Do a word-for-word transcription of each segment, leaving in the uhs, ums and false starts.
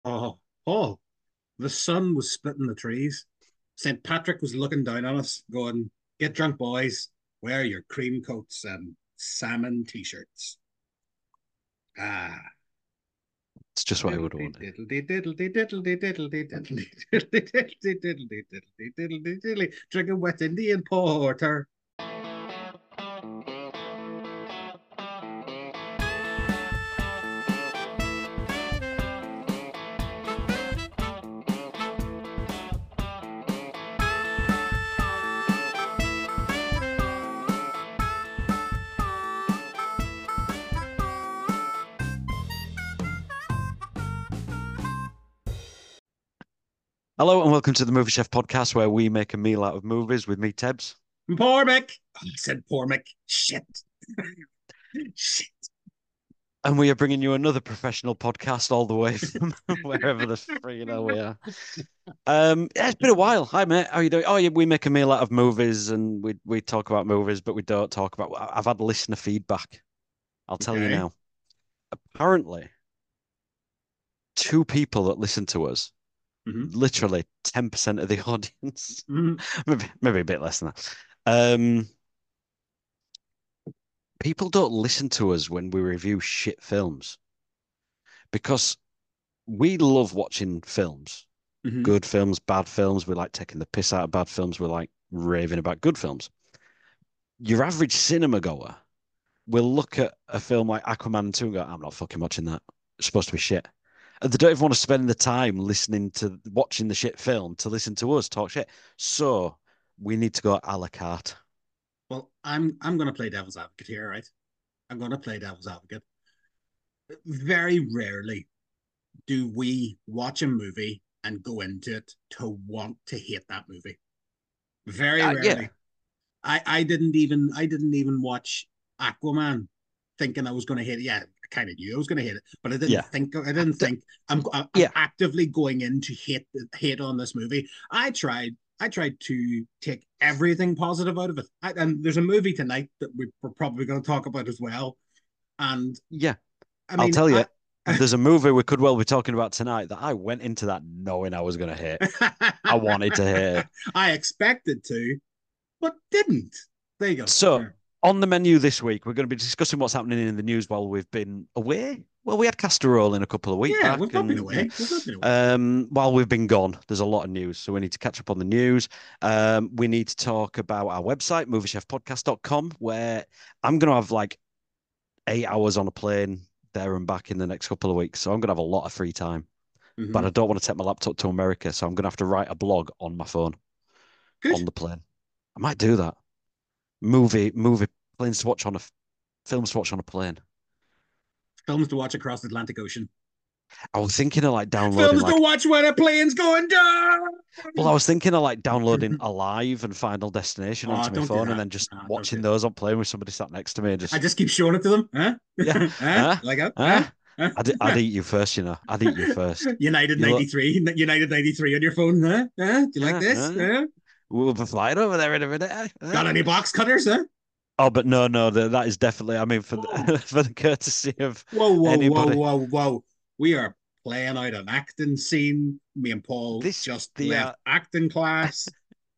Oh, Paul, the sun was splitting the trees. Saint Patrick was looking down on us, going, "Get drunk, boys. Wear your cream coats and salmon t-shirts." Ah. It's just what I would want. Drinking wet Indian porter. Hello and welcome to the Movie Chef podcast, where we make a meal out of movies with me, Tebs. Pormick. Oh, I said Pormick. Shit. Shit. And we are bringing you another professional podcast all the way from wherever the freaking hell we are. Um, yeah, it's been a while. Hi, mate. How are you doing? Oh, yeah, we make a meal out of movies and we we talk about movies, but we don't talk about. I've had listener feedback. I'll tell you Okay. now. Apparently, two people that listen to us, Mm-hmm. literally ten percent of the audience, Mm-hmm. maybe maybe a bit less than that. Um, people don't listen to us when we review shit films because we love watching films, Mm-hmm. good films, bad films. We like taking the piss out of bad films. We like raving about good films. Your average cinema goer will look at a film like Aquaman two and go, I'm not fucking watching that. It's supposed to be shit. And they don't even want to spend the time listening to watching the shit film to listen to us talk shit. So we need to go a la carte. Well, I'm I'm gonna play devil's advocate here, right? I'm gonna play devil's advocate. Very rarely do we watch a movie and go into it to want to hate that movie. Very Uh, yeah, rarely. I, I didn't even I didn't even watch Aquaman thinking I was going to hate it. Yeah, I kind of knew I was going to hate it, but I didn't yeah, think I didn't D- think I'm I'm yeah, actively going in to hate hate on this movie. I tried I tried to take everything positive out of it. I, and there's a movie tonight that we're probably going to talk about as well. And yeah. I I'll mean, tell you, I there's a movie we could well be talking about tonight that I went into that knowing I was going to hate. I wanted to hate it. I expected to, but didn't. There you go. So, Yeah. on the menu this week, we're going to be discussing what's happening in the news while we've been away. Well, we had Castor Roll in a couple of weeks Yeah, back, we've not been and yeah, away. We've not been away. um, while we've been gone, there's a lot of news, so we need to catch up on the news. Um, we need to talk about our website, movie chef podcast dot com, where I'm going to have like eight hours on a plane there and back in the next couple of weeks, so I'm going to have a lot of free time. But I Mm-hmm. don't want to take my laptop to America, so I'm going to have to write a blog on my phone Good. on the plane. I might do that. Movie, movie, planes to watch on a films to watch on a plane. Films to watch across the Atlantic Ocean. I was thinking of like downloading Films to like, watch when a plane's going down. well, I was thinking of like downloading Alive and Final Destination Oh, onto my don't do phone and that. then just No, don't do watching that. those on plane with somebody sat next to me and I just, just keep showing it to them. Huh? yeah, huh? huh, Like that? Huh? huh? I'd, I'd Huh? eat you first, you know. I'd eat you first. United You look, ninety-three. United ninety-three on your phone. Huh? Huh? Do you like yeah, this? huh? Huh? We'll be flying over there in a minute. Eh? Huh? Got any box cutters? Huh? Oh, but no, no, that that is definitely. I mean, for Whoa. the, for the courtesy of Whoa, whoa, whoa, anybody, whoa, whoa. We are playing out an acting scene. Me and Paul this just the left uh, acting class.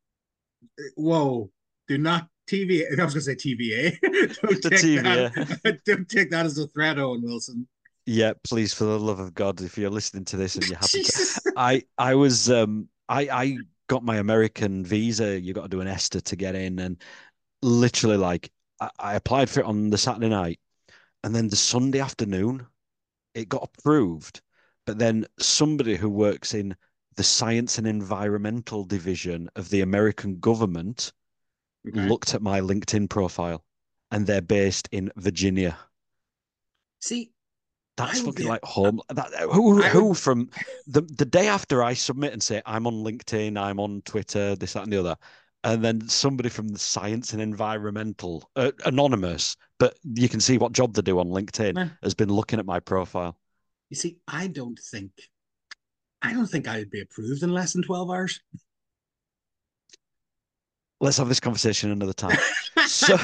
Whoa, do not T V. I was going to say T V A. Don't the take T V. that. Uh, Don't take that as a threat, Owen Wilson. yeah, please, for the love of God, if you're listening to this and you're happy to, Jesus. I I was um I I got my American visa. You got to do an ESTA to get in, and literally like I, I applied for it on the Saturday night, and then the Sunday afternoon it got approved. But then somebody who works in the science and environmental division of the American government Okay. looked at my LinkedIn profile, and they're based in Virginia. See, I That's would fucking be. like home. That who I who would. from the the day after I submit and say I'm on LinkedIn, I'm on Twitter, this, that, and the other, and then somebody from the science and environmental, uh, anonymous, but you can see what job they do on LinkedIn, eh, has been looking at my profile. You see, I don't think. I don't think I would be approved in less than twelve hours. Let's have this conversation another time. So,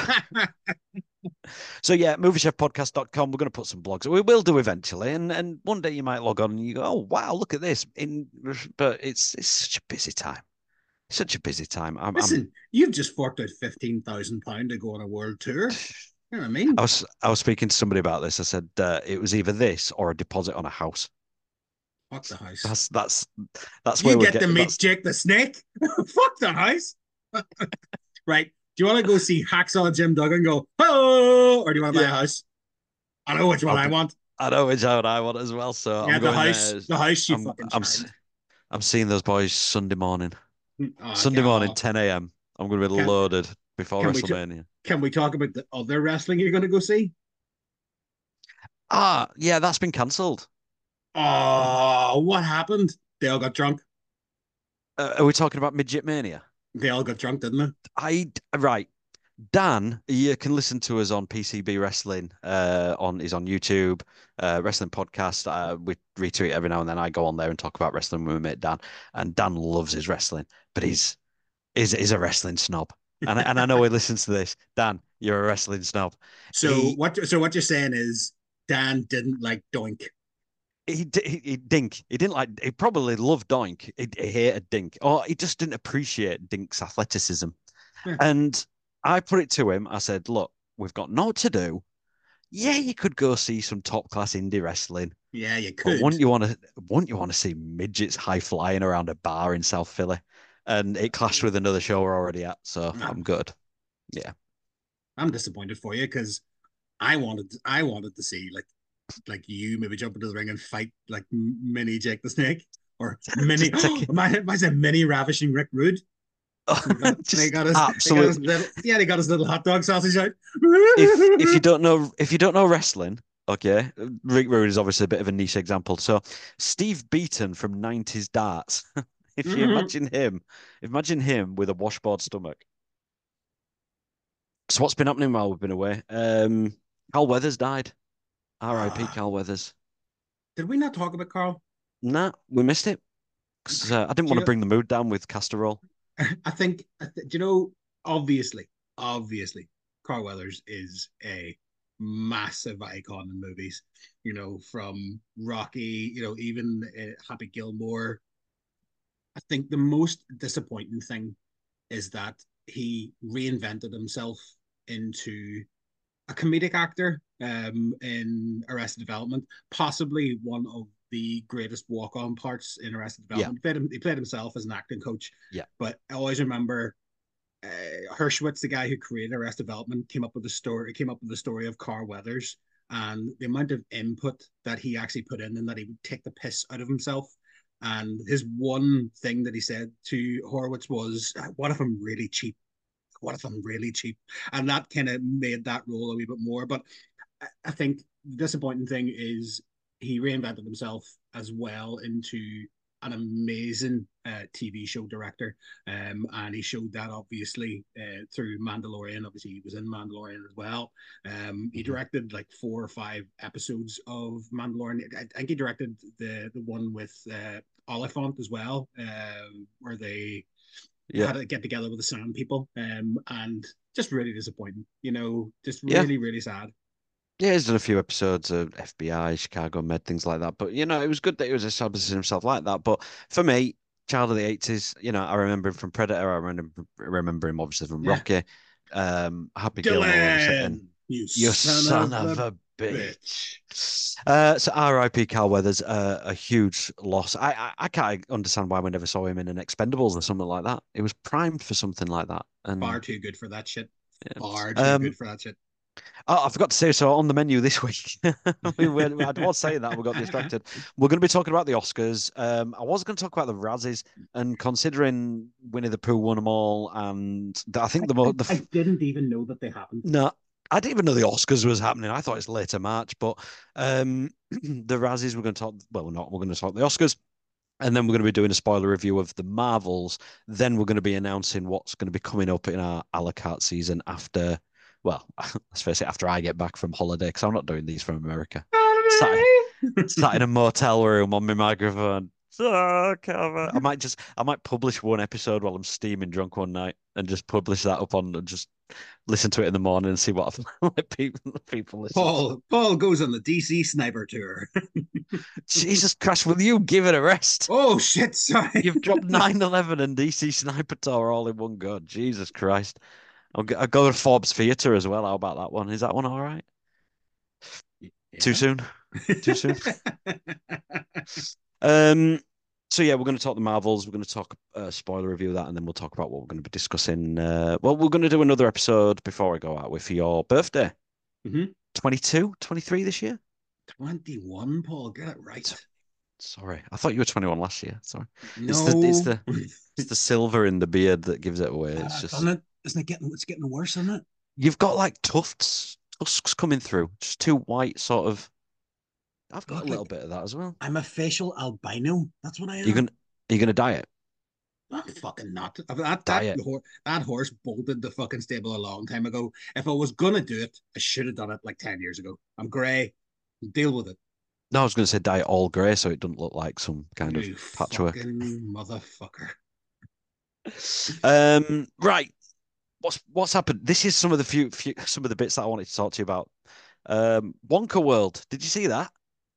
so yeah, movie chef podcast dot com. We're going to put some blogs. We will do eventually, and and one day you might log on and you go, oh wow, look at this. In but it's it's such a busy time. Such a busy time. I'm, I'm Listen, you've just forked out fifteen thousand pound to go on a world tour. You know what I mean? I was I was speaking to somebody about this. I said uh, it was either this or a deposit on a house. Fuck the house. That's that's that's You where we're get to getting. meet That's Jake the Snake. Fuck the house. Right. Do you want to go see Hacksaw Jim Duggan go, oh, or do you want to buy yeah. a house? I know which one I'll I be, want. I know which one I want as well. So Yeah, I'm the going house. there. The house, you I'm fucking I'm child. I'm seeing those boys Sunday morning. Oh, Sunday morning, God. ten a m. I'm going to be Can, loaded before can we t- WrestleMania. can we talk about the other wrestling you're going to go see? Ah, yeah, that's been cancelled. Oh, what happened? They all got drunk. Uh, are we talking about Midget Mania? They all got drunk, didn't they? I right. Dan, you can listen to us on P C B Wrestling. Uh, on He's on YouTube, uh, wrestling podcast. Uh, we retweet every now and then. I go on there and talk about wrestling with my mate Dan, and Dan loves his wrestling, but he's is is a wrestling snob. And and I know he listens to this. Dan, you're a wrestling snob. So He what? So what you're saying is Dan didn't like Doink. he, he, he Dink. He didn't like. He probably loved Doink. He, he hated Dink, or he just didn't appreciate Dink's athleticism. And I put it to him. I said, "Look, we've got naught to do. Yeah, you could go see some top class indie wrestling, Yeah, you but could. wouldn't you want to? Wouldn't you want to see midgets high flying around a bar in South Philly?" And it clashed with another show we're already at, so Nah, I'm good. Yeah. I'm disappointed for you because I wanted I wanted to see like like you maybe jump into the ring and fight like mini Jake the Snake or mini. Just take it. my my said mini ravishing Rick Rude. He got, he Just got his he got his absolute. little yeah he got his little hot dog sausage out. If if you don't know if you don't know wrestling, okay, Rick Rude is obviously a bit of a niche example. So Steve Beaton from nineties darts. If you imagine him, imagine him with a washboard stomach. So what's been happening while we've been away? Um, Carl Weathers died. R I P. Ah, Carl Weathers. did we not talk about Carl? Nah, we missed it. 'Cause, uh, I didn't Do want to you know? bring the mood down with casserole. I think I th- do you know? Obviously, obviously, Carl Weathers is a massive icon in movies. You know, from Rocky. You know, even uh, Happy Gilmore. I think the most disappointing thing is that he reinvented himself into a comedic actor um, in Arrested Development, possibly one of the greatest walk-on parts in Arrested Yeah, Development. He played, him, he played himself as an acting coach, yeah. but I always remember uh, Hershowitz, the guy who created Arrested Development, came up with the story. Came up with the story of Carl Weathers and the amount of input that he actually put in, and that he would take the piss out of himself. And his one thing that he said to Horowitz was, "What if I'm really cheap? What if I'm really cheap?" And that kind of made that role a wee bit more. But I, think the disappointing thing is he reinvented himself as well into an amazing uh, T V show director, um, and he showed that obviously uh, through Mandalorian. Obviously, he was in Mandalorian as well. Um, he Mhm. directed like four or five episodes of Mandalorian. I, I think he directed the the one with uh, Oliphant as well, um, where they Yeah, had to get together with the Sand People, um, and just really disappointing. You know, just yeah. really, really sad. Yeah, he's done a few episodes of F B I, Chicago Med, things like that. But you know, it was good that he was establishing himself like that. But for me, child of the eighties, you know, I remember him from Predator. I remember remember him obviously from Yeah, Rocky. Um, Happy Gilmore, obviously, and Dylan, you you son son of of a a bitch. bitch. Uh, so R I P. Carl Weathers, uh, a huge loss. I, I I can't understand why we never saw him in an Expendables or something like that. It was primed for something like that. Far And too good for that shit. yeah. Far too Um, good for that shit. Oh, I forgot to say, so on the menu this week, we were, I was saying that we got distracted. We're going to be talking about the Oscars. Um, I was going to talk about the Razzies, and considering Winnie the Pooh won them all, and the, I think the I, mo- the I f- didn't even know that they happened. no, I didn't even know the Oscars was happening. I thought it's later March, but um, the Razzies we're going to talk. Well, we're not. We're going to talk the Oscars. And then we're going to be doing a spoiler review of the Marvels. Then we're going to be announcing what's going to be coming up in our a la carte season after, well, let's face it, after I get back from holiday, because I'm not doing these from America. Sat, sat in a motel room on my microphone, So clever. I might just, I might publish one episode while I'm steaming drunk one night and just publish that up on and just listen to it in the morning and see what like people people listen to. Paul Paul goes on the D C sniper tour. Jesus Christ, will you give it a rest? Oh shit, sorry. You've dropped nine eleven and D C Sniper Tower all in one go. Jesus Christ. I'll go, I'll go to Forbes Theatre as well. How about that one? Is that one all right? Too Yeah. soon? Too soon? Um, so yeah, we're going to talk the Marvels. We're going to talk uh, spoiler review of that, and then we'll talk about what we're going to be discussing. Uh, well, we're going to do another episode before I go out with for your birthday. Mm-hmm. twenty-two, twenty-three this year? twenty-one, Paul, get it right. Sorry, I thought you were twenty-one last year. Sorry. No. It's the it's the it's the silver in the beard that gives it away. It's uh, just isn't it? Isn't it getting? It's getting worse, isn't it? you've got like tufts, tusks coming through, just two white sort of. I've got Look, a little like bit of that as well. I'm a facial albino. That's what I You're am. gonna you're gonna dye it. I'm fucking not. That Dye that it. that horse bolted the fucking stable a long time ago. If I was gonna do it, I should have done it like ten years ago. I'm grey. Deal with it. No, I was gonna say dye it all grey so it doesn't look like some kind of You patchwork. fucking motherfucker. Um, right. What's what's happened? This is some of the few, few some of the bits that I wanted to talk to you about. Um, Wonka World. Did you see that?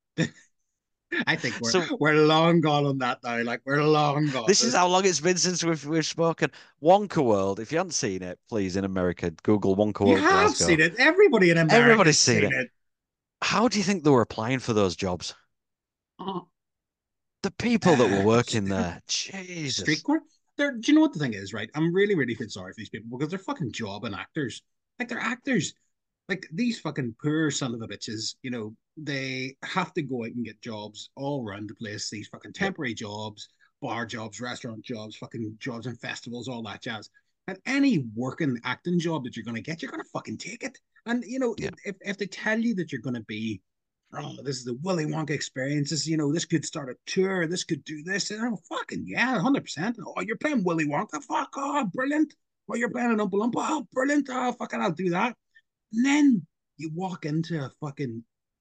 I think we're So we're long gone on that now. Like we're long gone. this is how long it's been since we've we've spoken. Wonka World. If you haven't seen it, please in America, Google Wonka You World have Glasgow. seen it. Everybody in America Everybody's has seen seen it. it. How do you think they were applying for those jobs? Oh, The people that were uh, working there. street Jesus. court. They're, do you know what the thing is, right? I'm really, really feel sorry for these people because they're fucking job and actors. Like they're actors. Like these fucking poor son of a bitches, you know, they have to go out and get jobs all around the place. These fucking Yep. temporary jobs, bar jobs, restaurant jobs, fucking jobs in festivals, all that jazz. And any working acting job that you're gonna get, you're gonna fucking take it. And you know, Yeah. if if they tell you that you're gonna be, oh, this is the Willy Wonka experience. This, you know, this could start a tour. This could do this. And, oh, fucking yeah, one hundred percent. Oh, you're playing Willy Wonka. Fuck, oh, brilliant. Oh, you're playing an Oompa Loompa. Oh, brilliant. Oh, fucking, I'll do that. And then you walk into a fucking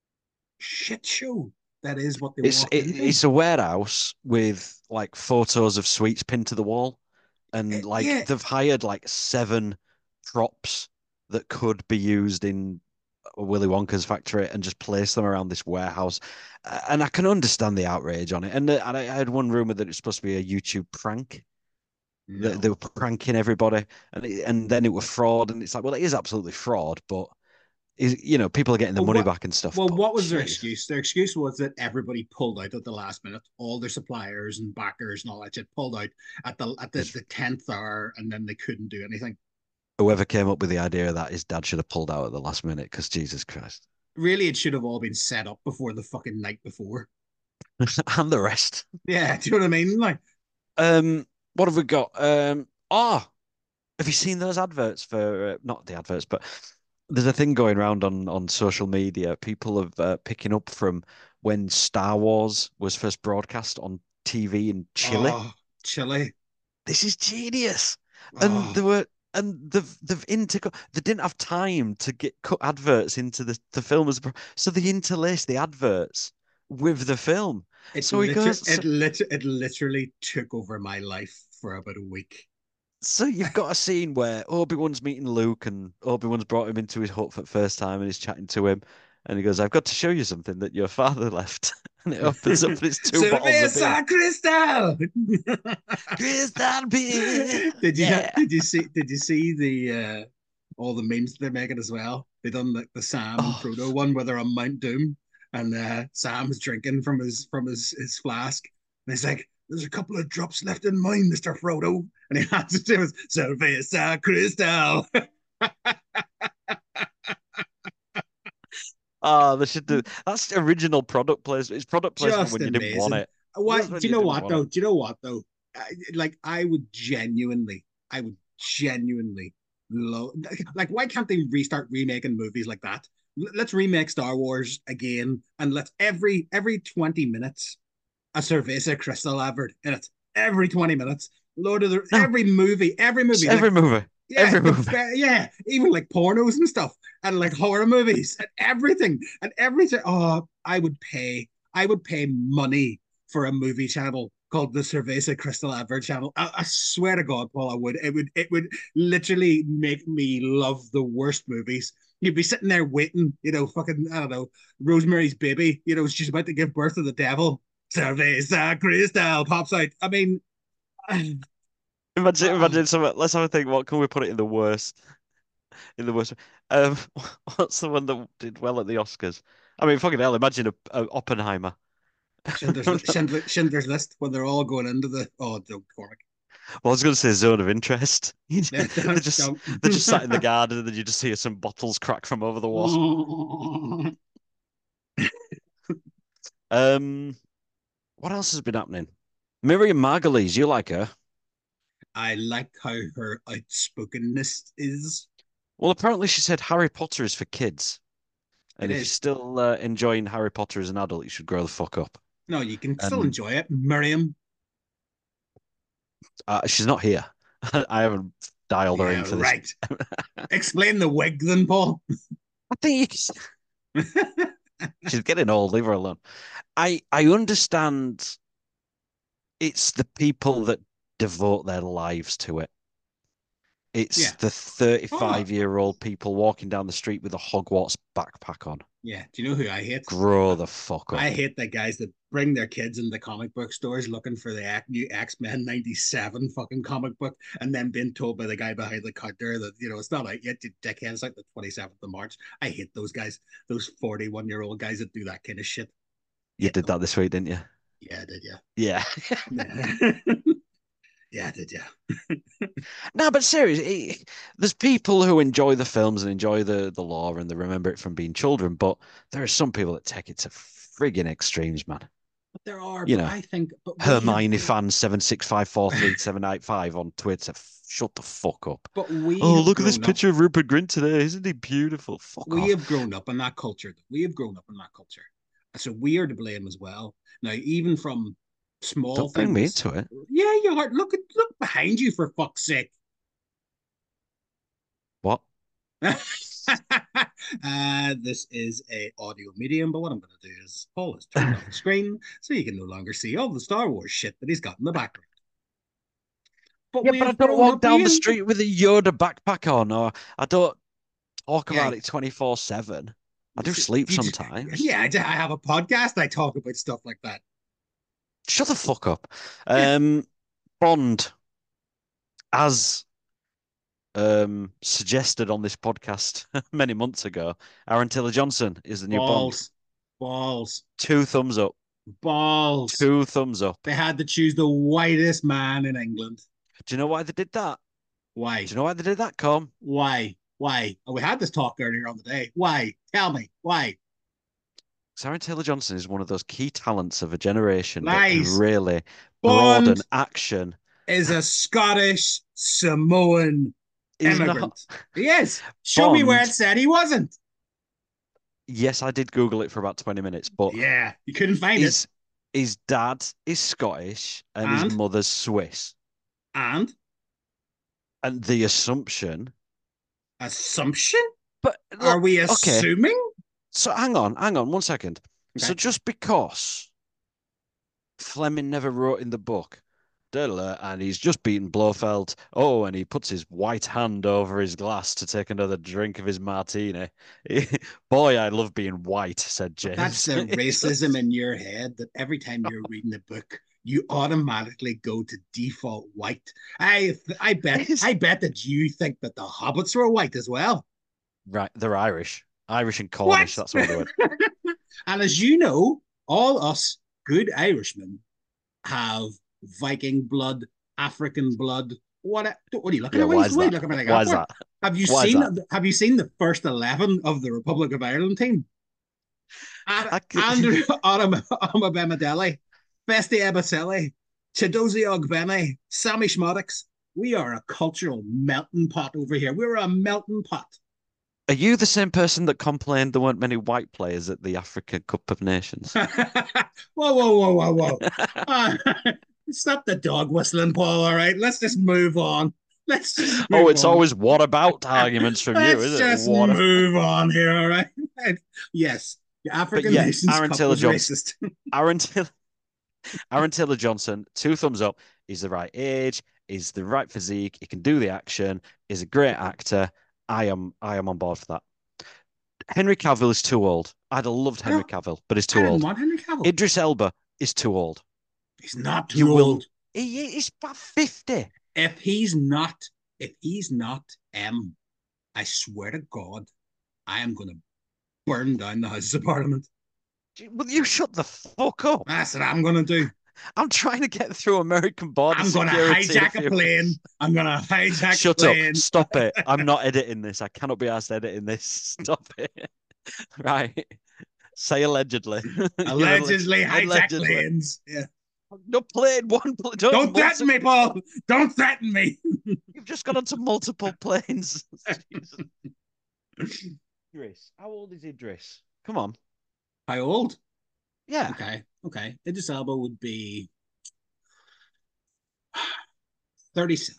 shit show. That is what they It's walked it, into. it's a warehouse with like photos of sweets pinned to the wall, and It, like yeah, they've hired like seven props that could be used in Willy Wonka's factory and just place them around this warehouse. Uh, And I can understand the outrage on it. And, uh, and I had one rumor that it's supposed to be a YouTube prank. That they no. were pranking everybody, and it, and then it was fraud. And it's like, well, it is absolutely fraud, but is you know people are getting their Well, money what? back and stuff. Well, But what was their jeez. excuse? Their excuse was that everybody pulled out at the last minute. All their suppliers and backers and all that shit pulled out at the at the, the tenth hour, and then they couldn't do anything. Whoever came up with the idea of that, his dad should have pulled out at the last minute because Jesus Christ. Really, it should have all been set up before the fucking night before. And the rest. Yeah, do you know what I mean? Like, Um, what have we got? Um, ah, have you seen those adverts for uh, not the adverts, but there's a thing going around on on social media. People have uh, picking up from when Star Wars was first broadcast on T V in Chile. oh, chili. This is genius. And Oh, there were and they've they've inter they didn't have time to get cut adverts into the, the film as so they interlace the adverts with the film. it So he literally, goes, so, it lit, it literally took over my life for about a week. so you've got a scene where Obi-Wan's meeting Luke and Obi-Wan's brought him into his hut for the first time and he's chatting to him and he goes, I've got to show you something that your father left. And it opens up and it's two bottles of beer. Cerveza Cristal. Crystal beer. did you Yeah. did you see did you see the uh all the memes they're making as well? They done like the Sam and Oh, Frodo one where they're on Mount Doom and uh Sam's drinking from his from his his flask and he's like, there's a couple of drops left in mine, Mister Frodo. And he hands it to him, Cerveza Cristal. oh, they should do that's the original product placement. It's product placement Just when you didn't want amazing. it. What Just when do you you know didn't what want it. though? Do you know what though? I, like I would genuinely, I would genuinely love like why can't they restart remaking movies like that? L- Let's remake Star Wars again and let's every every twenty minutes a Cerveza Crystal advert in it. Every twenty minutes. Lord of the No, every movie, every it's movie, like every movie. yeah, Every the movie. yeah, even like pornos and stuff, and like horror movies and everything, and everything. Oh, I would pay, I would pay money for a movie channel called the Cerveza Crystal Advert Channel. I, I swear to God, Paul, I would. It would. It would literally make me love the worst movies. You'd be sitting there waiting, you know, fucking, I don't know, Rosemary's Baby. You know, she's about to give birth to the devil. Cerveza Crystal pops out. I mean, Imagine, uh, imagine some. Let's have a think. What can we put it in the worst? In the worst. Um, what's the one that did well at the Oscars? I mean, fucking hell! Imagine a, a Oppenheimer. Schindler's, Schindler, Schindler's List when they're all going into the oh, don't Cormac. Well, I was going to say zone of interest. Yeah, They're don't, just don't. they're just sat in the garden, and then you just hear some bottles crack from over the wall. Um, what else has been happening? Miriam Margolyes, you like her? I like how her outspokenness is. Well, apparently she said Harry Potter is for kids, It and if you're is. still uh, enjoying Harry Potter as an adult, you should grow the fuck up. No, you can still And enjoy it. Miriam. uh, she's not here. I haven't dialed her in Yeah, for this. right. Explain the wig then, Paul. I think she's getting old. Leave her alone. I I understand it's the people that devote their lives to it. It's Yeah. the Oh, thirty-five year old people walking down the street with a Hogwarts backpack on. yeah. Do you know who I hate? Grow the fuck I up. hate the guys that bring their kids into comic book stores looking for the new X Men ninety-seven fucking comic book and then being told by the guy behind the counter that, you know, it's not out yet, you dickhead. It's like the twenty-seventh of March. I hate those guys, those forty-one year old guys that do that kind of shit. You Hate did them. that this week, didn't you? Yeah, I did, yeah. Yeah. Yeah, I did, yeah. No, but seriously, there's people who enjoy the films and enjoy the the lore and they remember it from being children, but there are some people that take it to friggin' extremes, man. But there are, You but know, I think, but we have, Hermione fan seven six five four three seven eight five on Twitter. Shut the fuck up. but we Oh, have look at this grown up. picture of Rupert Grint today. Isn't he beautiful? Fuck We off. have grown up in that culture. We have grown up in that culture. So we are to blame as well. Now, even from small Don't bring me things. into it. Yeah, you are. Look at look behind you for fuck's sake. What? uh, this is a audio medium, but what I'm going to do is Paul has turned off the screen so you can no longer see all the Star Wars shit that he's got in the background. But Yeah, we but I have don't grown walk up. down We the have, street with a Yoda backpack on, or I don't talk yeah. about it twenty-four seven. I You do see, sleep you just, sometimes. yeah. I have a podcast. I talk about stuff like that. Shut the fuck up. Yeah. Um, Bond, as um suggested on this podcast many months ago, Aaron Taylor Johnson is the new Bond. Balls, balls, Two thumbs up. balls. Two thumbs up. They had to choose the whitest man in England. Do you know why they did that? Why? Do you know why they did that, Com? Why? Why? Oh, we had this talk earlier on the day. Why? Tell me. Why? Aaron Taylor Johnson is one of those key talents of a generation that can Lies. really broaden Bond action. is a Scottish Samoan He's not. immigrant. He is. Show me where it Bond, said he wasn't. yes, I did Google it for about twenty minutes, but Yeah, you couldn't find it. his his dad is Scottish and his And mother's Swiss. and And the assumption, assumption? but Are look, we okay, assuming? so hang on, hang on one second. So Okay. just because Fleming never wrote in the book, and he's just beaten Blofeld. Oh, and he puts his white hand over his glass to take another drink of his martini. Boy, I love being white, said But that's James. the It racism just- in your head that every time you're reading a book, you automatically go to default white. I I bet It's- I bet that you think that the hobbits were white as well. Right, they're Irish. Irish and Cornish, What? that's what they were. And as you know, all us good Irishmen have Viking blood, African blood. What? What are you looking Yeah, at? why What is are you that? looking at me like Why that is for? that? Have you Why is seen? that? Have you seen the first eleven of the Republic of Ireland team? I, Andrew Omabemidele, Festi Ebaselli, Chidozie Ogbene, Sammy Schmottix. We are a cultural melting pot over here. We're a melting pot. Are you the same person that complained there weren't many white players at the Africa Cup of Nations? whoa, whoa, whoa, whoa, whoa. Uh, stop the dog whistling, Paul. All right, let's just move on. Let's just Oh, move it's on. always what about arguments from you, Let's is it? just What? move on here. All right. Yes, the But African yeah, Nations Aaron Cup Taylor was Johnson. racist. Aaron Taylor, Aaron Taylor Johnson, two thumbs up. He's the right age. He's the right physique. He can do the action. He's a great actor. I am I am on board for that. Henry Cavill is too old. I'd have loved I Henry don't. Cavill, but he's I too didn't old. want Henry Cavill. Idris Elba is too old. He's not You too will. old. He, he's about fifty. If he's not, if he's not M, I swear to God, I am going to burn down the Houses of Parliament. Will you shut the fuck up? That's what I'm going to do. I'm trying to get through American border I'm going to security. hijack a plane. I'm going to hijack Shut a plane. up. Stop it. I'm not editing this. I cannot be asked editing this. Stop it. Right. Say allegedly. Allegedly hijack allegedly. planes. Yeah. No plane, one plane. Don't, Don't threaten me, Paul. Don't threaten me. You've just got onto multiple planes. Idris. How old is Idris? Come on. How old? Yeah. Okay. Okay. Idris Elba would be thirty-seven.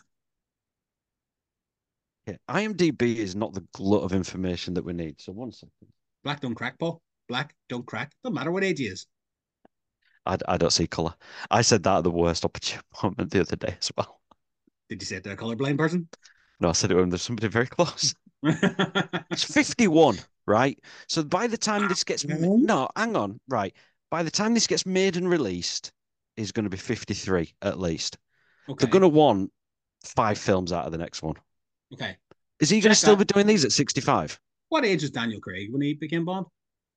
Yeah. IMDb is not the glut of information that we need. So one second. Black don't crack, Paul. Black don't crack. Don't matter what age he is. I, I don't see colour. I said that at the worst opportune moment the other day as well. Did you say it to a colorblind person? No, I said it when there's somebody very close. It's fifty-one, right? So by the time this gets no, hang on, right? By the time this gets made and released, he's going to be fifty-three at least. Okay. They're going to want five films out of the next one. Okay. Is he going to still be doing these at sixty-five? What age was Daniel Craig when he became Bond?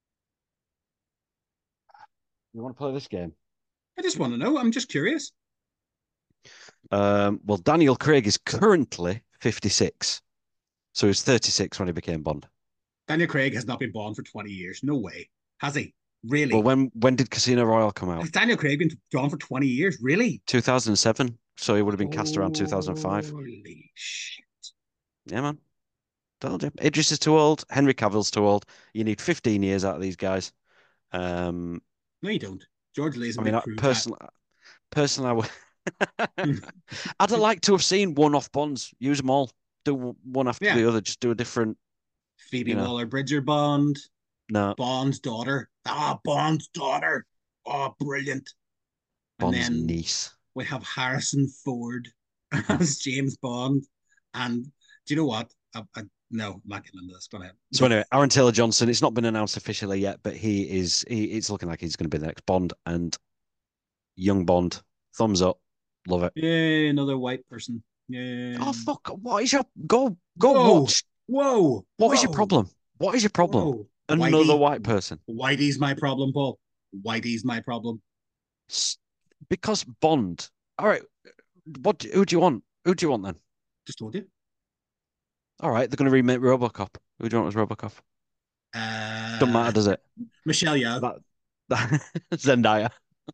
You want to play this game? I just want to know. I'm just curious. Um, well, Daniel Craig is currently fifty-six. So he was thirty-six when he became Bond. Daniel Craig has not been Bond for twenty years. No way. Has he? Really? Well, when when did Casino Royale come out? Has Daniel Craig been gone for twenty years? Really? two thousand seven. So he would have been cast around two thousand five. Holy shit. Yeah, man. Told you. Idris is too old. Henry Cavill's too old. You need fifteen years out of these guys. Um, no, you don't. George Lazenby. I mean, personally, personally, I would. I'd have liked to have seen one-off Bonds. Use them all. Do one after yeah. the other. Just do a different. Phoebe you know. Waller-Bridger Bond. No. Bond's daughter. Ah, oh, Bond's daughter. Oh, brilliant. Bond's and then niece. We have Harrison Ford as James Bond. And do you know what? I, I, no, I'm not getting into this. Go ahead. So anyway, Aaron Taylor Johnson. It's not been announced officially yet, but he is. He, it's looking like he's going to be the next Bond. And young Bond, thumbs up. Love it. Yay, another white person. Yeah. Oh fuck! What is your go go whoa, watch? Whoa! What whoa. is your problem? What is your problem? Whoa. Another Whitey, white person. Whitey's my problem, Paul. Whitey's my problem. Because Bond. All right. What? Who do you want? Who do you want then? Just told you. All right. They're going to remake RoboCop. Who do you want as RoboCop? Uh, Doesn't matter, does it? Michelle Yeoh. That, that, Zendaya.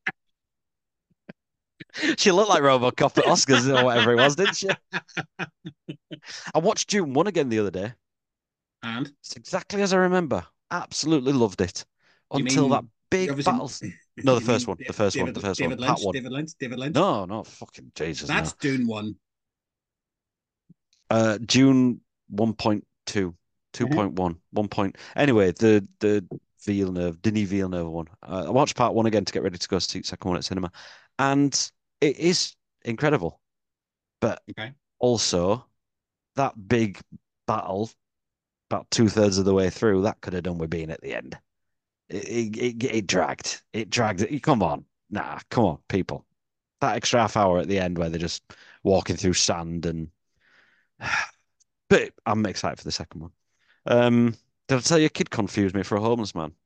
She looked like RoboCop at Oscars or whatever it was, didn't she? I watched Dune one again the other day. And? It's exactly as I remember. Absolutely loved it. Until that big battle. No, the first one. The first David, one. The first David one. Lynch, one. David Lynch. David Lynch. No, no, fucking Jesus. That's no. Dune one. Uh, Dune one point two. two point one. Mm-hmm. one point. Anyway, the the Villeneuve, Denis Villeneuve one. Uh, I watched part one again to get ready to go see the second one at cinema. And it is incredible. But okay. also, that big battle, about two thirds of the way through, that could have done with being at the end. It, it, it, it dragged. It dragged. It. Come on. Nah, come on, people. That extra half hour at the end where they're just walking through sand and. But I'm excited for the second one. Um, did I tell you a kid confused me for a homeless man?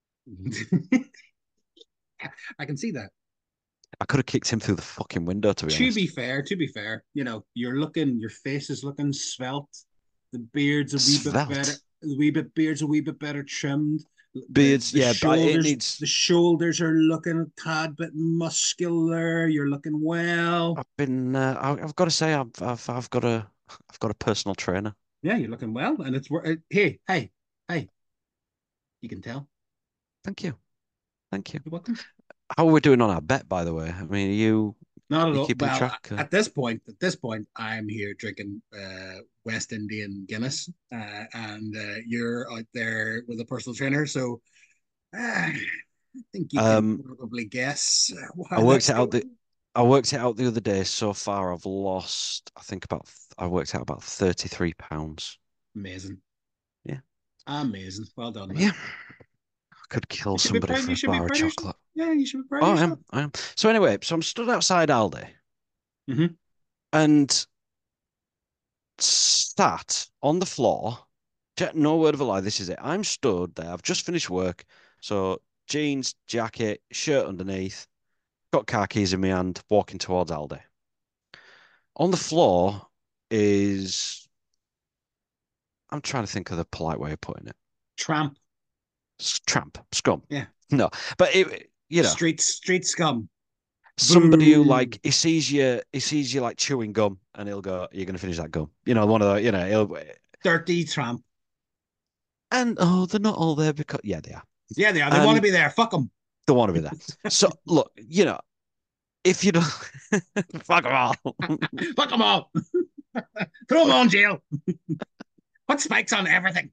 I can see that. I could have kicked him through the fucking window, to be to honest. To be fair, to be fair, you know, you're looking, your face is looking svelte. The beard's a wee svelte. bit better. The wee bit beard's a wee bit better trimmed. Beards, the, the yeah, shoulders, but it needs... the shoulders are looking a tad bit muscular. You're looking well. I've been, uh, I've got to say, I've, I've, I've got a, I've got a personal trainer. Yeah, you're looking well, and it's uh, hey, hey, hey. You can tell. Thank you, thank you. You're welcome. How are we doing on our bet, by the way? I mean, are you not at all. Keeping well, track, uh... at this point, at this point, I'm here drinking uh, West Indian Guinness, uh, and uh, you're out there with a personal trainer. So, uh, I think you can Um, probably guess I why worked that's it out the going. I worked it out the other day. So far, I've lost. I think about. I worked out about thirty-three pounds. Amazing. Yeah, Amazing. Well done, mate. yeah. I could kill You should be somebody proud. for You a should be bar of proud of yourself. chocolate. Yeah, you should be proud of Oh, I yourself. am. I am. So anyway, so I'm stood outside Aldi Mm-hmm. and sat on the floor. No word of a lie, this is it. I'm stood there. I've just finished work. So jeans, jacket, shirt underneath, got car keys in my hand, walking towards Aldi. On the floor is, I'm trying to think of the polite way of putting it. Tramp. Tramp, scum. Yeah. No, but it, you know, Street street scum. somebody who Boo. like he sees you, he sees you like chewing gum, and he'll go, "You're gonna finish that gum." You know, one of the, you know, he'll, Dirty tramp. and oh, they're not all there because yeah, they are, Yeah, they are. They want to and be there. Fuck them. they want to be there. So look, you know, if you don't, fuck them all. Fuck them all. Throw them all in jail. Put spikes on everything.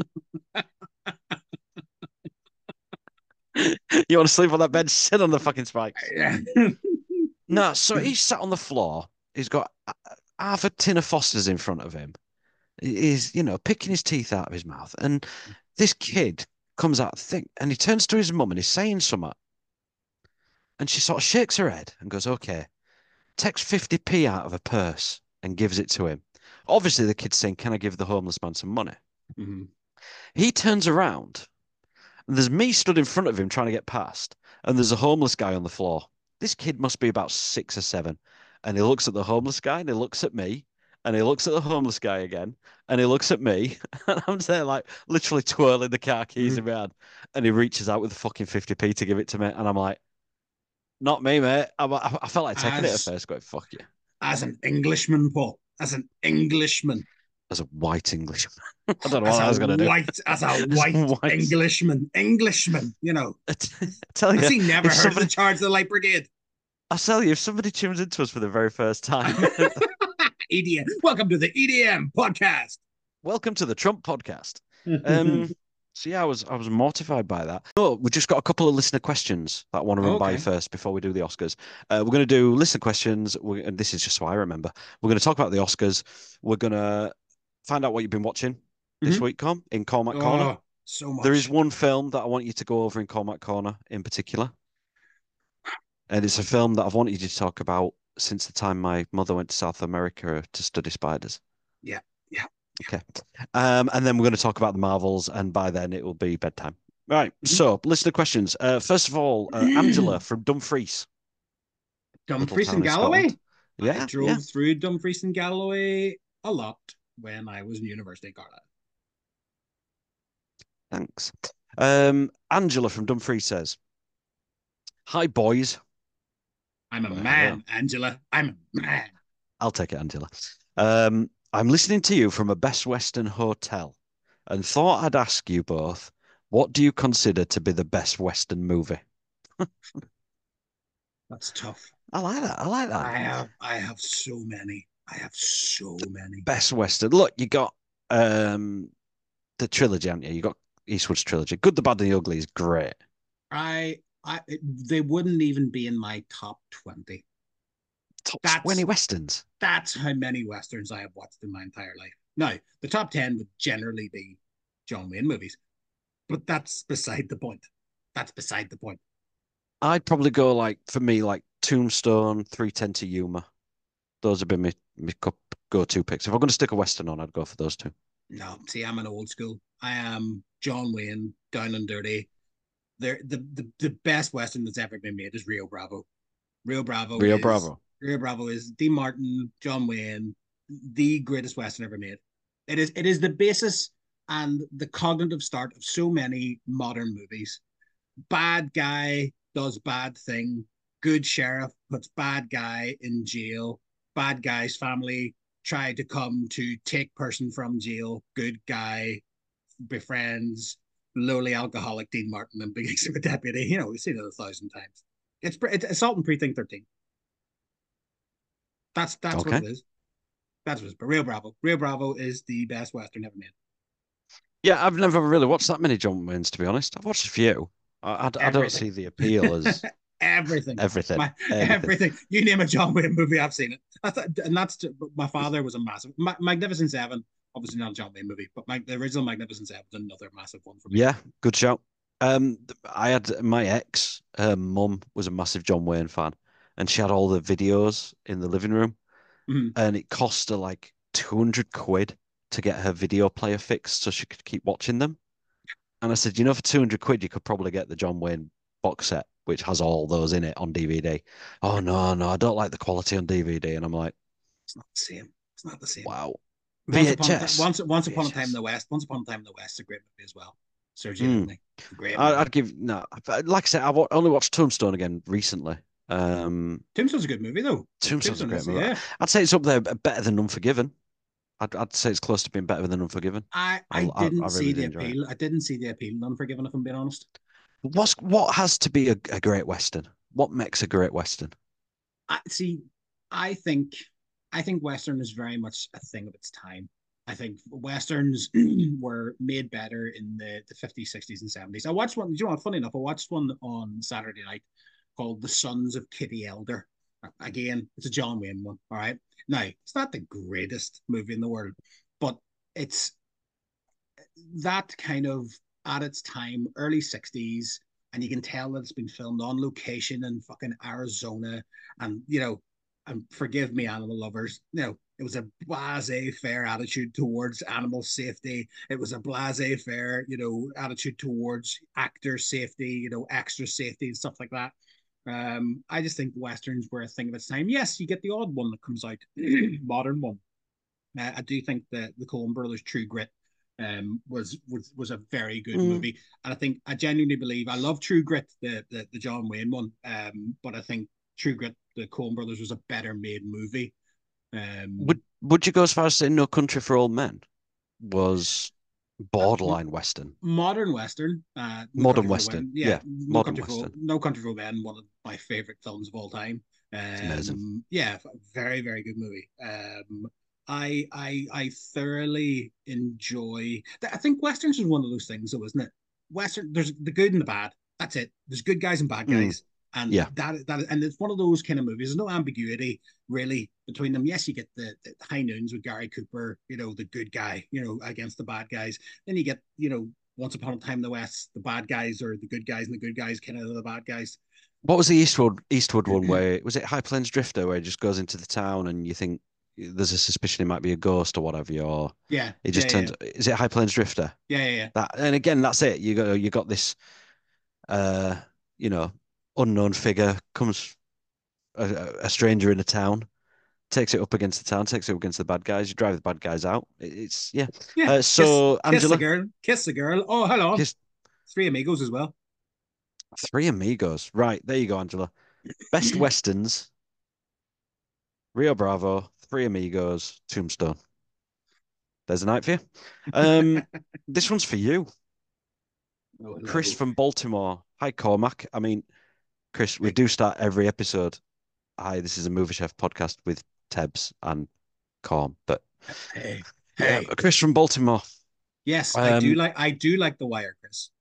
You want to sleep on that bed? Sit on the fucking spikes. Yeah. No, so he's sat on the floor. He's got half a tin of Fosters in front of him. He's, you know, picking his teeth out of his mouth. And this kid comes out thing and he turns to his mum and he's saying something. And she sort of shakes her head and goes, okay, takes fifty p out of her purse and gives it to him. Obviously, the kid's saying, can I give the homeless man some money? Mm-hmm. He turns around and there's me stood in front of him trying to get past. And there's a homeless guy on the floor. This kid must be about six or seven. And he looks at the homeless guy and he looks at me and he looks at the homeless guy again and he looks at me and I'm there like literally twirling the car keys Mm-hmm. in my hand and he reaches out with the fucking fifty p to give it to me and I'm like, not me, mate. I'm, I, I felt like taking it at As first, going, fuck you. as an Englishman, Paul. As an Englishman. As a white Englishman. I don't know As what a I was going to do. white, as a As a white white. Englishman. Englishman, you know. I tell Has you, he never if heard of the somebody, charge of the Light Brigade? I tell you, if somebody tunes into us for the very first time, E D M. Welcome to the E D M podcast. welcome to the Trump podcast. Um, so yeah, I was I was mortified by that. Oh, we just got a couple of listener questions that I want to run by you Okay. first before we do the Oscars. Uh, we're going to do listener questions, we and this is just so I remember. We're going to talk about the Oscars. We're going to find out what you've been watching this Mm-hmm. week, Com, in Cormac Corner. Oh, so There is much. one film that I want you to go over in Cormac Corner in particular, and it's a film that I've wanted you to talk about since the time my mother went to South America to study spiders. Yeah, yeah. Okay. Um, and then we're going to talk about the Marvels, and by then it will be bedtime. Right. Mm-hmm. So, listener questions. Uh, first of all, uh, Angela from Dumfries, little Dumfries town and in Galloway. Scotland. I Yeah, yeah. drove through Dumfries and Galloway a lot when I was in university in Carlisle. Thanks. Um, Angela from Dumfries says, "Hi, boys." I'm a Well, hello. man, Angela. I'm a man. I'll take it, Angela. Um, I'm listening to you from a Best Western hotel, and thought I'd ask you both, what do you consider to be the best Western movie? That's tough. I like that. I like that. I have I have so many. I have so many. Best Western. Look, you got um the trilogy, haven't you? You got Eastwood's trilogy. Good, the Bad, and the Ugly is great. I I they wouldn't even be in my top twenty. Top That's twenty westerns. that's how many westerns I have watched in my entire life. Now, the top ten would generally be John Wayne movies, but that's beside the point. That's beside the point. I'd probably go like for me like Tombstone, three ten to Yuma. Those have been my, my go-to picks. If I'm going to stick a western on, I'd go for those two. No, see, I'm an old school. I am John Wayne, Down and Dirty. They're, the, the the best western that's ever been made is Rio Bravo. Rio Bravo Rio is Bravo. Rio Bravo is Dean Martin, John Wayne, the greatest western ever made. It is it is the basis and the cognitive start of so many modern movies. Bad guy does bad thing. Good sheriff puts bad guy in jail. Bad guy's family try to come to take person from jail. Good guy befriends lowly alcoholic Dean Martin and begins him a deputy. You know, we've seen it a thousand times. It's, it's Assault and Precinct thirteen. That's that's Okay. what it is. That's what it is. But Rio Bravo. Rio Bravo is the best Western ever made. Yeah, I've never really watched that many John Waynes, to be honest. I've watched a few. I, I, I don't Everything. see the appeal as Everything. everything, My everything. everything. You name a John Wayne movie, I've seen it. That's, and that's my father was a massive Ma- Magnificent Seven. Obviously not a John Wayne movie, but my, the original Magnificent Seven was another massive one for me. Yeah, good shout. Um, I had my ex, her mum was a massive John Wayne fan, and she had all the videos in the living room, Mhm. and it cost her like two hundred quid to get her video player fixed so she could keep watching them. And I said, you know, for two hundred quid, you could probably get the John Wayne box set, which has all those in it on D V D. Oh, no, no, I don't like the quality on D V D. And I'm like, It's not the same. It's not the same. wow. Once upon a time, V H S. once once upon a time in V H S. the West. Once upon a time in the West, is a great movie as well. Sergio Mm. Leone, great I, movie. I'd give, no, like I said, I've only watched Tombstone again recently. Um, Tombstone's a good movie though. Tombstone's a Tombstone great is, movie. yeah. I'd say it's up there, better than Unforgiven. I'd, I'd say it's close to being better than Unforgiven. I I, I I, I didn't see really do the enjoy it. appeal. I didn't see the appeal in Unforgiven, if I'm being honest. What's what has to be a, a great Western? What makes a great Western? I see. I think I think Western is very much a thing of its time. I think Westerns were made better in the, the fifties, sixties, and seventies. I watched one, you know, funny enough, I watched one on Saturday night called The Sons of Kitty Elder. Again, it's a John Wayne one. All right. Now, it's not the greatest movie in the world, but it's that kind of at its time, early sixties, and you can tell that it's been filmed on location in fucking Arizona. And, you know, and forgive me, animal lovers, you know, it was a blase fair attitude towards animal safety. It was a blase fair, you know, attitude towards actor safety, you know, extra safety and stuff like that. Um, I just think westerns were a thing of its time. Yes, you get the odd one that comes out, modern one. Uh, I do think that the Coen Brothers True Grit um, was was was a very good Mm. movie, and I think I genuinely believe I love True Grit, the the, the John Wayne one, um, but I think True Grit, the Coen Brothers, was a better made movie. Um, Would would you go as far as saying No Country for Old Men was borderline Western, Modern Western, uh, No modern Country for Western? When, yeah, Yeah, No modern Country for Western. No Country for Men, one of my favorite films of all time. It's amazing. Um, yeah, very very good movie. Um, I I I thoroughly enjoy. I think westerns is one of those things, though, isn't it? Western, there's the good and the bad. That's it. There's good guys and bad Mm. guys, and Yeah, that that and it's one of those kind of movies. There's no ambiguity really between them. Yes, you get the, the High Noons with Gary Cooper, you know, the good guy, you know, against the bad guys. Then you get, you know, Once Upon a Time in the West, the bad guys are the good guys, and the good guys kind of the bad guys. what was the Eastwood Eastwood one where was it High Plains Drifter where he just goes into the town and you think there's a suspicion it might be a ghost or whatever, or Yeah, it yeah, just turns. yeah, Is it High Plains Drifter? yeah, yeah, yeah. That and again, that's it. You got you got this, uh, you know, unknown figure comes a, a stranger in a town, takes it up against the town, takes it up against the bad guys. You drive the bad guys out. It's yeah. Yeah. Uh, Kiss, so kiss the Angela, girl, kiss the girl. Oh, hold on, just Three Amigos as well. Three Amigos. Right there you go, Angela. Best westerns: Rio Bravo, Three Amigos, Tombstone. There's a night for you. Um, this one's for you, Oh, Chris hello. from Baltimore. Hi, Cormac. I mean, Chris, we Hey, do start every episode. Hi, this is a Movie Chef podcast with Tebs and Corm. But hey, yeah, hey. Chris from Baltimore. Yes, I do Um, like I do like The Wire, Chris.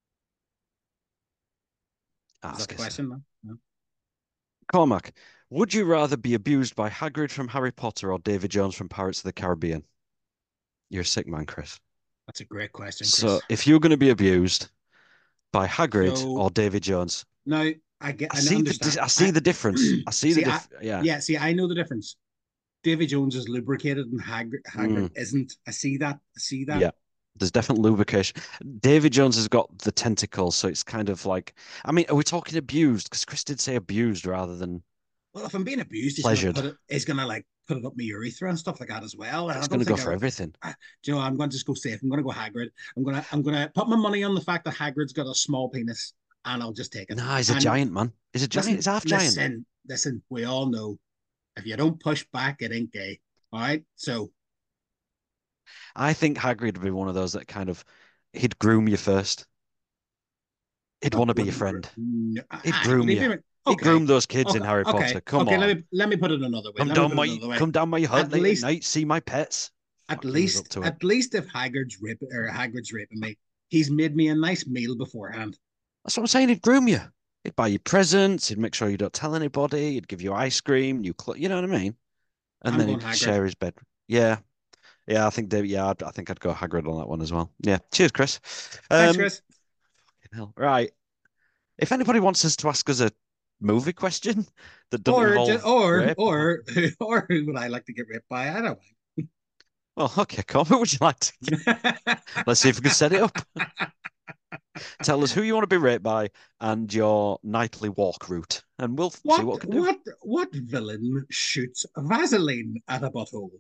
Was that ask the us. question, man? No? Cormac, would you rather be abused by Hagrid from Harry Potter or David Jones from Pirates of the Caribbean? You're a sick man, Chris. That's a great question, So Chris. if you're going to be abused by Hagrid So or David Jones, now I get I I see the understand. I see I the difference. I see the see I diff. Yeah. yeah, see I know the difference. Davy Jones is lubricated and Hagrid, Hagrid Mm, isn't. I see that. I see that. yeah. There's definite lubrication. David Jones has got the tentacles, so it's kind of like. I mean, are we talking abused? Because Chris did say abused rather than Well, if I'm being abused, he's gonna pleasured. put it. He's gonna like put it up my urethra and stuff like that as well. And I He's don't going to go think I for would. everything. I, do you know? I'm going to just go safe. I'm going to go Hagrid. I'm gonna. I'm gonna put my money on the fact that Hagrid's got a small penis, and I'll just take it. Nah, he's a And giant man. He's a giant. listen, He's half giant. listen, listen. We all know if you don't push back, it ain't gay. All right. So I think Hagrid would be one of those that kind of he'd groom you first. He'd no, want to be your wouldn't. friend. No, He'd aye, would groom he you. be? He'd Okay. groom those kids in Okay. Harry Okay. Potter. Come Okay. Let on. me let me put it another way. Come Let me down put it my another way. come down my hut At late at least night, see my pets. at Fuck, he was up least to it. at least if Hagrid's rip or Hagrid's raping me, he's made me a nice meal beforehand. That's what I'm saying. He'd groom you. He'd buy you presents. He'd make sure you don't tell anybody. He'd give you ice cream, new clothes. You know what I mean? And I'm then going he'd Hagrid. share his bed. Yeah, yeah. I think David. Yeah, I'd, I think I'd go Hagrid on that one as well. Yeah. Cheers, Chris. Thanks, Um, Chris. right. If anybody wants us to ask us a movie question that doesn't Or just, involve or rape, or or or who would I like to get raped by? I don't well, okay, Colin, what would you like to? mind. Let's see if we can set it up. Tell us who you want to be raped by and your nightly walk route, and we'll see what what we can do. what what villain shoots Vaseline at a butthole?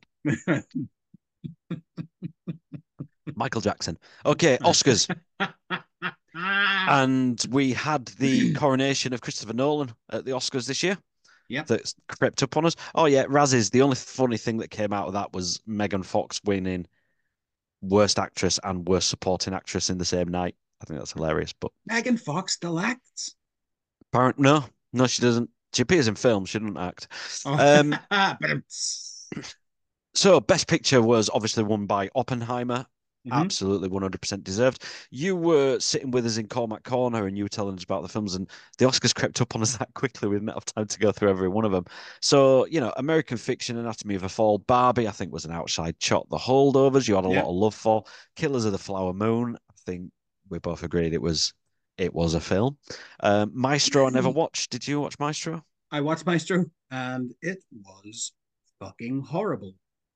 Michael Jackson. Okay, Oscars. And we had the coronation of Christopher Nolan at the Oscars this year Yep. that's crept up on us. Oh, yeah, Razzies. The only funny thing that came out of that was Megan Fox winning Worst Actress and Worst Supporting Actress in the same night. I think that's hilarious. But Megan Fox still acts. apparently, no, no, she doesn't. She appears in films, she doesn't act. Oh, Um, but mm-hmm. so Best Picture was obviously won by Oppenheimer. Absolutely one hundred percent deserved. You were sitting with us in Cormac Corner and you were telling us about the films, and the Oscars crept up on us that quickly. We didn't have time to go through every one of them. So, you know, American Fiction, Anatomy of a Fall, Barbie, I think was an outside shot. The Holdovers, you had a lot Yeah, of love for. Killers of the Flower Moon, I think we both agreed it was it was a film. Um, Maestro, I never watched. Did you watch Maestro? I watched Maestro and it was fucking horrible.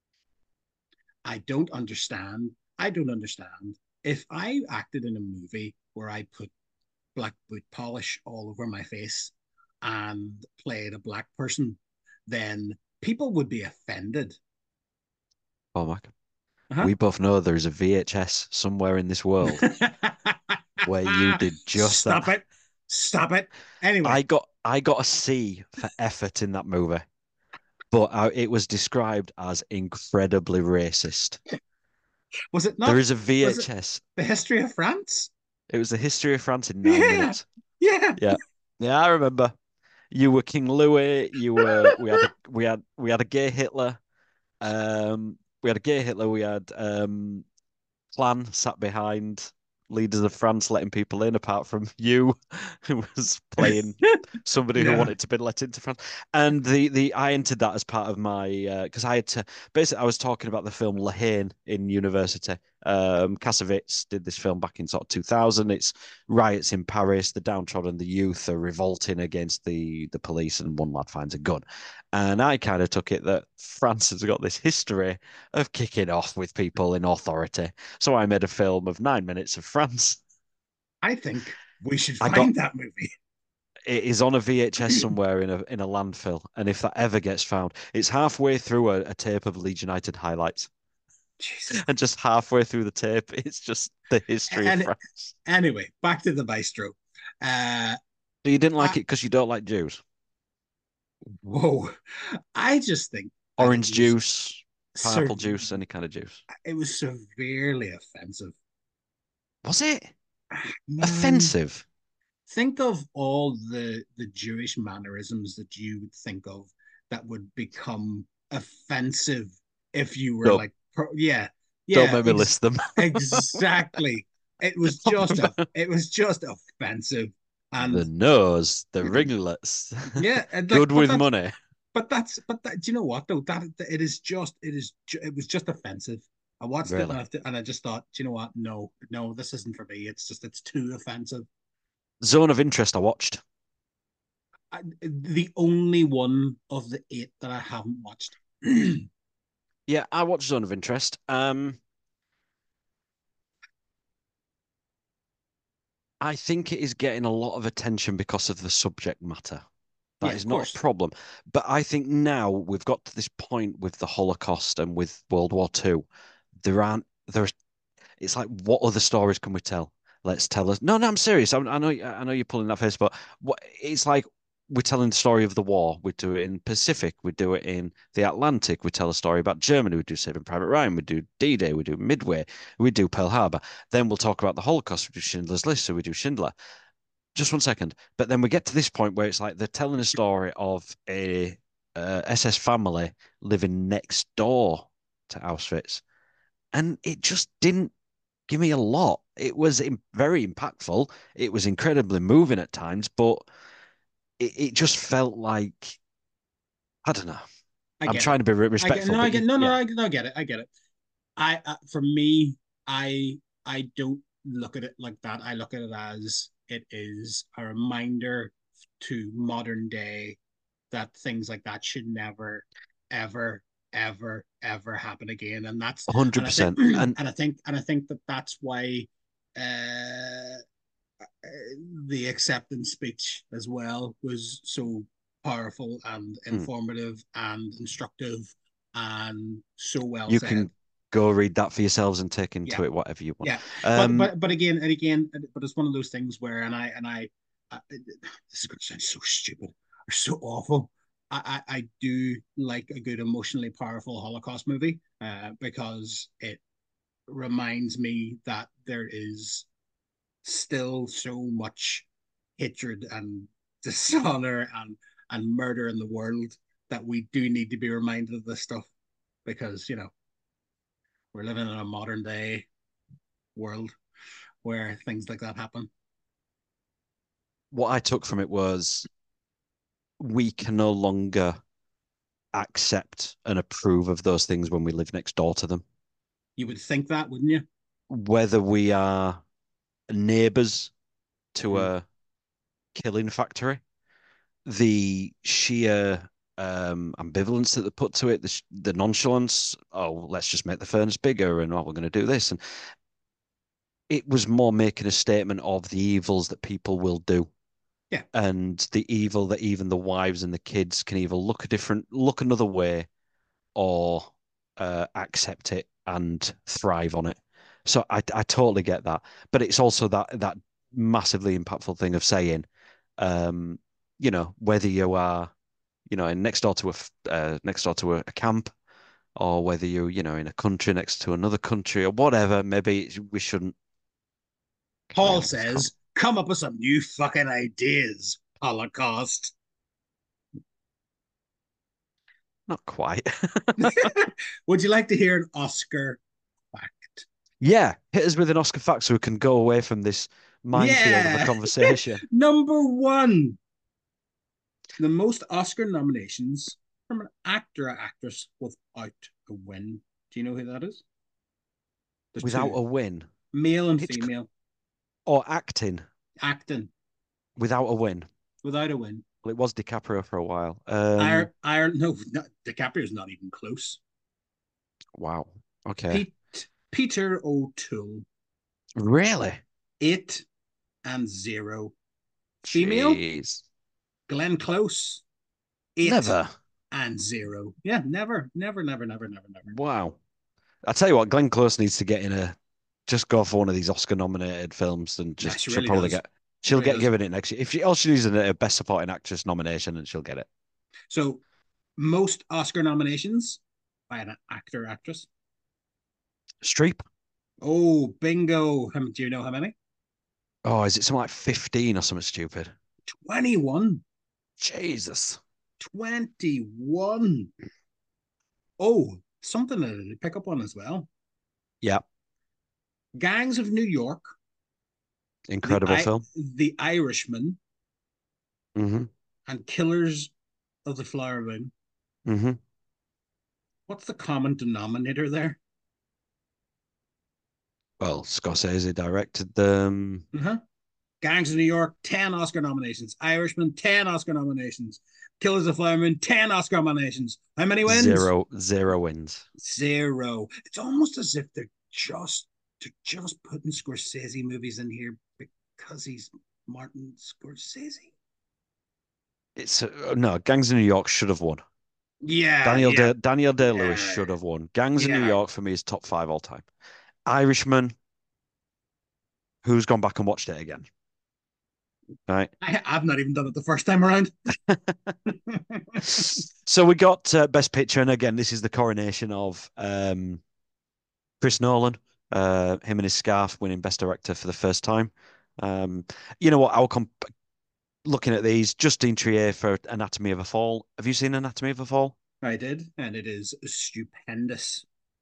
I don't understand. I don't understand. If I acted in a movie where I put black boot polish all over my face and played a black person, then people would be offended. Oh, Mike. Uh-huh. We both know there's a V H S somewhere in this world where you did just Stop that. it. Stop it. Anyway, I got I got a C for effort in that movie, but I, it was described as incredibly racist. was it There not? is a Was it V H S. the history of France? It was the history of France in nine Yeah. minutes. Yeah. Yeah, yeah, I remember. You were King Louis. You were. We had a we had we had a gay Hitler. Um, we had a gay Hitler. We had um Plan sat behind leaders of France letting people in, apart from you, who was playing somebody who Yeah. wanted to be let into France. And the the I entered that as part of my because uh, I had to basically I was talking about the film La Haine in university. Um, Kassovitz did this film back in sort of two thousand. It's riots in Paris. The downtrodden, the youth are revolting against the the police, and one lad finds a gun. And I kind of took it that France has got this history of kicking off with people in authority. So I made a film of nine minutes of France. I think we should I got find that movie. it is on a V H S somewhere in a in a landfill, and if that ever gets found, it's halfway through a, a tape of Leeds United highlights, Jesus. and just halfway through the tape, it's just the history of And France. anyway, back to the Maestro. Uh, So you didn't like I, it because you don't like Jews? whoa. I just think that it Orange was juice, pineapple sev- juice, any kind of juice. it was severely offensive. Was it Man, offensive? think of all the the Jewish mannerisms that you would think of that would become offensive if you were Don't like, yeah, don't yeah, make me ex- list them. exactly. It was just a, it was just offensive, and The nose, the ringlets, yeah, and like, good but with that's money. but that's but that, do you know what though? That it is just it is it was just offensive. I watched it and Really? I, and I just thought, do you know what? No, no, this isn't for me. It's just it's too offensive. Zone of Interest I watched. I, the only one of the eight that I haven't watched. Yeah, I watched Zone of Interest. Um, I think it is getting a lot of attention because of the subject matter. That Yeah, is of not a course. problem. But I think now we've got to this point with the Holocaust and with World War Two. There aren't there's it's like what other stories can we tell? Let's tell us. No, no, I'm serious. I, I know I know you're pulling that face, but what it's like we're telling the story of the war. We do it in Pacific. We do it in the Atlantic. We tell a story about Germany. We do Saving Private Ryan. We do D-Day. We do Midway. We do Pearl Harbor. Then we'll talk about the Holocaust. We do Schindler's List. So we do Schindler. Just one second. But then we get to this point where it's like they're telling a story of a uh, S S family living next door to Auschwitz, and it just didn't. give me a lot. It was im very impactful. It was incredibly moving at times, but it, it just felt like I don't know. I I'm get it. trying to be re- I get respectful, no, I but get you, no, no, yeah, I, no, I get it. I get it. I uh, For me, I I don't look at it like that. I look at it as it is a reminder to modern day that things like that should never, ever, ever, ever happen again. And that's and I think one hundred percent. and And I think and I think that that's why uh, the acceptance speech as well was so powerful and mm, informative and instructive and so well you said. can go read that for yourselves and take Yeah, into it whatever you want. yeah, but Um, but but again and again, but it's one of those things where and I and I, I this is going to sound so stupid or so awful. I, I, I do like a good emotionally powerful Holocaust movie uh, because it reminds me that there is still so much hatred and dishonor and and murder in the world that we do need to be reminded of this stuff because you know we're living in a modern day world where things like that happen. what I took from it was we can no longer accept and approve of those things when we live next door to them. You would think that, wouldn't you? Whether we are neighbors to Mm-hmm. a killing factory, the sheer um, ambivalence that they put to it, the, the nonchalance, oh, let's just make the furnace bigger and oh, we're going to do this. And it was more making a statement of the evils that people will do Yeah. and the evil that even the wives and the kids can either look a different, look another way or uh, accept it and thrive on it. So I, I totally get that. But it's also that that massively impactful thing of saying, um, you know, whether you are, you know, next door to a uh, next door to a, a camp, or whether you're, you know, in a country next to another country or whatever, maybe we shouldn't carry Paul on this con. says, come up with some new fucking ideas, Holocaust. Not quite. Would you like to hear an Oscar fact? Yeah, hit us with an Oscar fact so we can go away from this minefield of a Yeah. conversation. Number one, the most Oscar nominations from an actor or actress without a win. Do you know who that is? There's Without two, a win. male and Hitchcock female, or acting acting without a win. without a win. Well, it was DiCaprio for a while. Um, Iron, Iron, no, no, DiCaprio's not even close. wow. Okay. Pete, Peter O'Toole, Really? eight and zero. Female, Jeez. Glenn Close, eight Never. and zero. Yeah, never, never, never, never, never, never. Wow. I tell you what, Glenn Close needs to get in a just go for one of these Oscar nominated films and Yeah, just she she'll really probably does. get She she'll really get does. given it next year. If she all she needs is a best supporting actress nomination and she'll get it. So, most Oscar nominations by an actor, actress. Streep. Oh, bingo. Do you know how many? Oh, is it something like fifteen or something stupid? twenty-one. Jesus. twenty-one. Oh, something to pick up on as well. Yeah. Gangs of New York, the Incredible I film. the Irishman, Hmm. and Killers of the Flower Moon. Hmm. What's the common denominator there? Well, Scorsese directed them. Uh-huh. Gangs of New York, ten Oscar nominations. Irishman, ten Oscar nominations. Killers of the Flower Moon, ten Oscar nominations. How many wins? Zero, zero wins. Zero. It's almost as if they're just they're just putting Scorsese movies in here because he's Martin Scorsese. It's uh, no, Gangs of New York should have won. Yeah, Daniel yeah, De Daniel Day Lewis yeah, should have won. Gangs of New yeah. York for me is top five all time. Irishman, who's gone back and watched it again? Right. I, I've not even done it the first time around. So we got uh, Best Picture, and again, this is the coronation of um, Chris Nolan, uh, him and his scarf winning Best Director for the first time. Um, you know what? I'll comp looking at these. Justine Trier for Anatomy of a Fall. Have you seen Anatomy of a Fall? I did, and it is stupendous.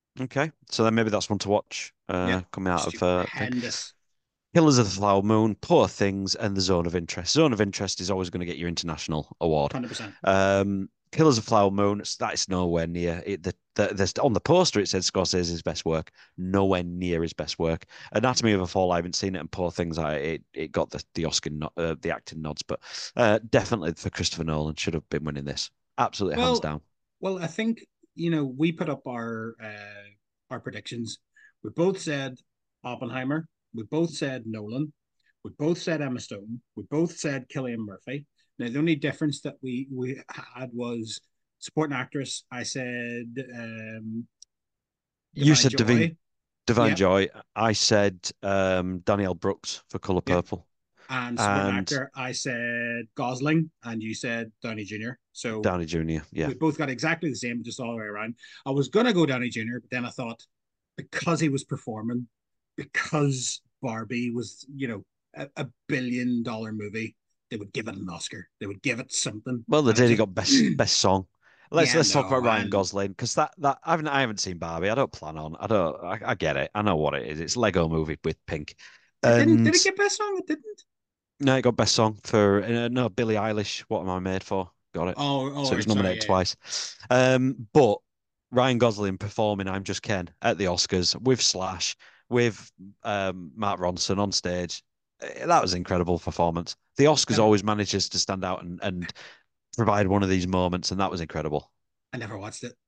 Okay, so then maybe that's one to watch. Uh, Yep, coming out of uh, thing. stupendous, Killers of the Flower Moon, Poor Things, and The Zone of Interest. Zone of Interest is always going to get your international award. hundred percent. Um, Killers of the Flower Moon, that is nowhere near it. The, the, there's, on the poster, it said Scorsese's best work, nowhere near his best work. Anatomy of a Fall, I haven't seen it, and Poor Things, I it, it got the the Oscar, no, uh, the acting nods, but uh, definitely for Christopher Nolan should have been winning this. Absolutely hands Well, down. well, I think you know we put up our uh, our predictions. We both said Oppenheimer. We both said Nolan. We both said Emma Stone. We both said Killian Murphy. Now the only difference that we we had was supporting actress. I said um, You Divine said Divine, Joy. Divine Yep, Joy. I said um, Danielle Brooks for Color yep. Purple. And supporting And actor, I said Gosling, and you said Downey Junior So Downey Junior Yeah. we both got exactly the same, just all the way around. I was gonna go Downey Junior, but then I thought because he was performing, because Barbie was, you know, a, a billion dollar movie, they would give it an Oscar. They would give it something. Well, they And I did. He just, got best best song. Let's yeah, let's talk about no, Ryan and Gosling because that that I haven't I haven't seen Barbie. I don't plan on. I don't. I, I get it. I know what it is. It's Lego movie with pink, it didn't. Did and it get best song? It didn't. no, it got best song for uh, no Billie Eilish. What am I made for? Got it. Oh, oh, So it was right, sorry, nominated yeah, yeah. twice. Um, but Ryan Gosling performing "I'm Just Ken" at the Oscars with Slash with um, Mark Ronson on stage. eh, That was an incredible performance. The Oscars Never, always manages to stand out and, and provide one of these moments, and that was incredible. I never watched it.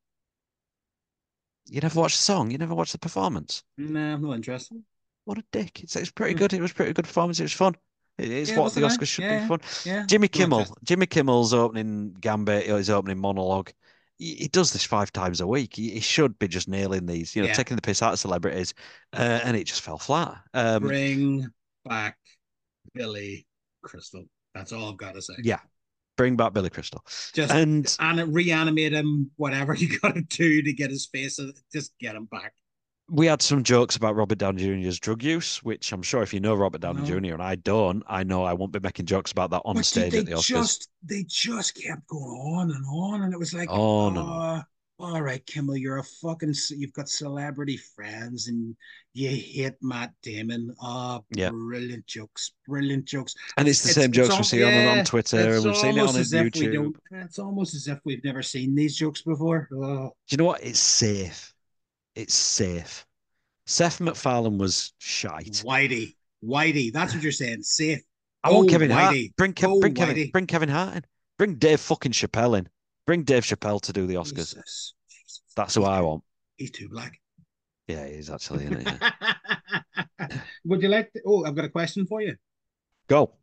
You never watched the song, you never watched the performance. Nah, no interest. What a dick. It's, it's pretty Hmm. good. It was pretty good performance. It was fun. It is Yeah, what was the it? I? Oscars should be Yeah, fun. yeah, Jimmy no interest. Kimmel, Jimmy Kimmel's opening gambit, his opening monologue. He, he does this five times a week. He, he should be just nailing these, you know, Yeah, taking the piss out of celebrities, uh, and it just fell flat. Um, bring back Billy Crystal. That's all I've got to say. yeah, bring back Billy Crystal, Just and and reanimate him, whatever you got to do to get his face. Just get him back. we had some jokes about Robert Downey Junior's drug use, which I'm sure if you know Robert I Downey know, Junior and I don't, I know I won't be making jokes about that on but dude, stage at they the Oscars. just they just kept going on and on, and it was like, On and on. oh, all right, Kimmel, you're a fucking, you've got celebrity friends, and you hate Matt Damon. Oh, Yeah. brilliant jokes, brilliant jokes. And it's It's the it's same it's jokes we all see on and on yeah. Twitter, and It's we've seen it on almost as if we YouTube. don't. It's almost as if we've never seen these jokes before. Oh, Do you know what? It's safe. It's safe. Seth MacFarlane was shite. Whitey, Whitey, that's what you're saying. Safe. I want Oh, Kevin Hart. Whitey. Bring Kev, Oh, bring Kevin, Whitey. bring Kevin Hart in. Bring Dave fucking Chappelle in. Bring Dave Chappelle to do the Oscars. Jesus. Jesus. That's who He's I too, want. he's too black. Yeah, he's actually in it. Yeah. Would you like to, oh, I've got a question for you. Go.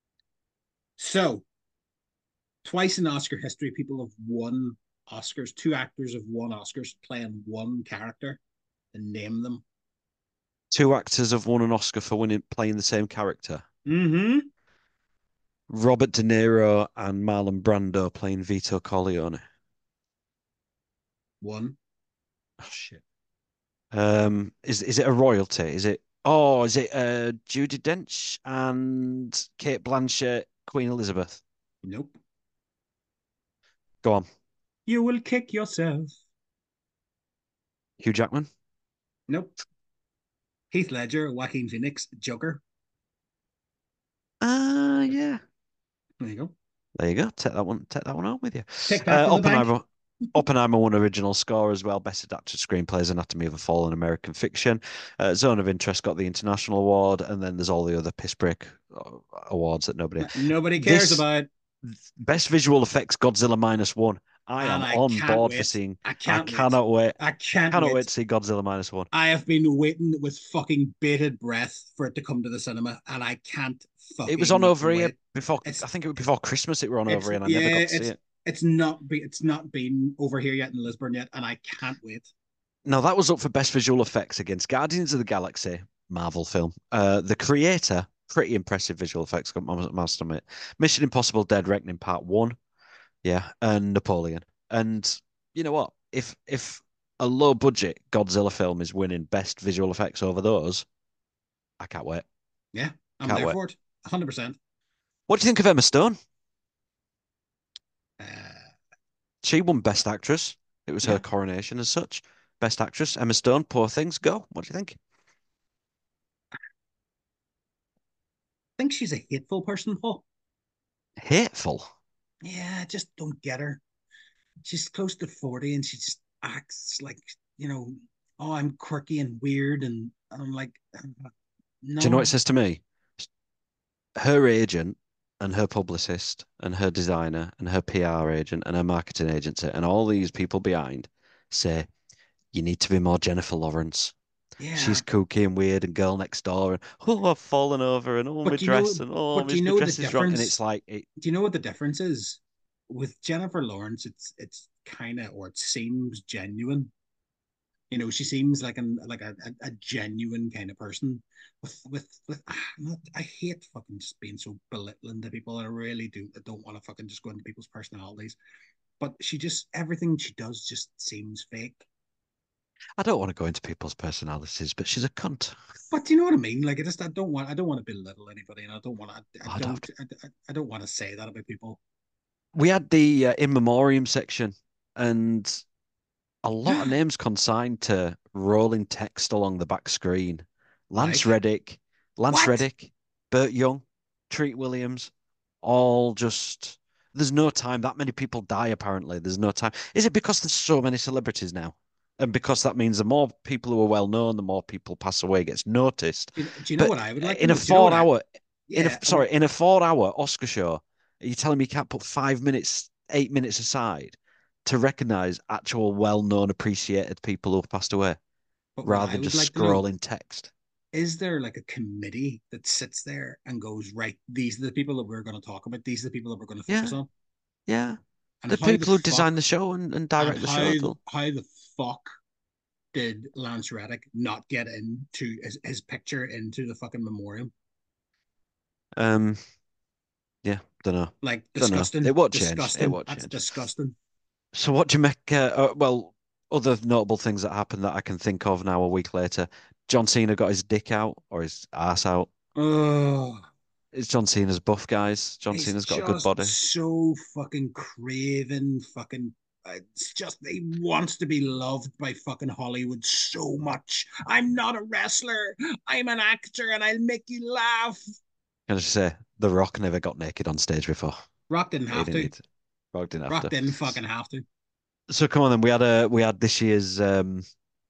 So, twice in Oscar history, people have won Oscars. Two actors have won Oscars playing one character and name them. Two actors have won an Oscar for winning playing the same character. Mm-hmm. Robert De Niro and Marlon Brando playing Vito Corleone. One. Oh shit. Um, is is it a royalty? Is it? Oh, is it uh Judi Dench and Kate Blanchett, Queen Elizabeth? Nope. Go on, You will kick yourself. Hugh Jackman. Nope. Heath Ledger, Joaquin Phoenix, Joker. Ah, uh, yeah. There you go. There you go. Take that one. Take that one home with you. Take that Uh, to the bank. Oppenheimer. Oppenheimer won original score as well. Best adapted screenplays, Anatomy of a Fall, and American Fiction. Uh, Zone of Interest got the international award, and then there's all the other piss break uh, awards that nobody. Nobody cares This about. best visual effects, Godzilla minus one. I And am I on can't board for wait. seeing. I I can't wait. cannot wait. I can't Cannot wait wait. to see Godzilla minus one. I have been waiting with fucking bated breath for it to come to the cinema, and I can't It was on fucking over here wait. before. It's I think it was before Christmas. It were on it's over here, and I never yeah, got to see it's it. it's not be it's not been over here yet in Lisburn yet, and I can't wait. Now that was up for best visual effects against Guardians of the Galaxy, Marvel film. Uh, the creator, pretty impressive visual effects. Got my must admit. Mission Impossible: Dead Reckoning Part One, yeah, and Napoleon. And you know what? If if a low budget Godzilla film is winning best visual effects over those, I can't wait. Yeah, I'm Can't there wait. for it, one hundred percent. What do you think of Emma Stone? Uh, She won Best Actress. It was her yeah, coronation as such. Best Actress, Emma Stone, Poor Things. Go. What do you think? I think she's a hateful person, Paul. Hateful. Yeah, I just don't get her. She's close to forty and she just acts like, you know, oh, I'm quirky and weird. And, and I'm like, uh, Do you know what it no. says to me? Her agent and her publicist and her designer and her P R agent and her marketing agency and all these people behind say you need to be more Jennifer Lawrence. Yeah. She's kooky and weird and girl next door and oh I've fallen over and oh my But you know, dress and oh but my, you my know the dress is wrong and it's difference. like it, Do you know what the difference is? With Jennifer Lawrence, it's it's kind of, or it seems genuine. You know, she seems like an like a, a, a genuine kind of person. With with with, ah, I hate fucking just being so belittling to people. I really do. I don't want to fucking just go into people's personalities. But she just everything she does just seems fake. I don't want to go into people's personalities, but she's a cunt. But do you know what I mean? Like I just I don't want I don't want to belittle anybody, and I don't want to I, I I'd have don't to. I, I don't want to say that about people. We had the uh, in memoriam section, and a lot of names consigned to rolling text along the back screen. Lance Like Reddick, Lance what? Reddick, Burt Young, Treat Williams, all just. There's no time. That many people die, apparently. There's no time. Is it because there's so many celebrities now? And because that means the more people who are well known, the more people pass away, gets noticed. Do you, do you know But what I would like to in a know? Do you know four what I? hour, in a Yeah, I would, sorry, in a four hour Oscar show, are you telling me you can't put five minutes, eight minutes aside to recognize actual well-known, appreciated people who've passed away but what rather I than would just like to know, scrolling text? is there like a committee that sits there and goes, right, these are the people that we're going to talk about, these are the people that we're going to focus Yeah, on, yeah. and The how the people who design fuck the show and, and and direct the how show, they'll, how the fuck did Lance Reddick not get into his, his picture into the fucking memoriam? um, yeah, don't know, Like don't know. It disgusting, won't change. It disgusting. won't That's change. disgusting. So what do you make? Uh, uh, well, other notable things that happened that I can think of now a week later. John Cena got his dick out or his ass out. Oh, It's John Cena's buff, guys. John he's Cena's got a good just body. so fucking craven, fucking. It's just he wants to be loved by fucking Hollywood so much. I'm not a wrestler. I'm an actor, and I'll make you laugh. Can I just say, The Rock never got naked on stage before. Rock didn't He have didn't to. need to. Rock didn't have Rock to. didn't fucking have to. So come on then. We had a we had this year's um,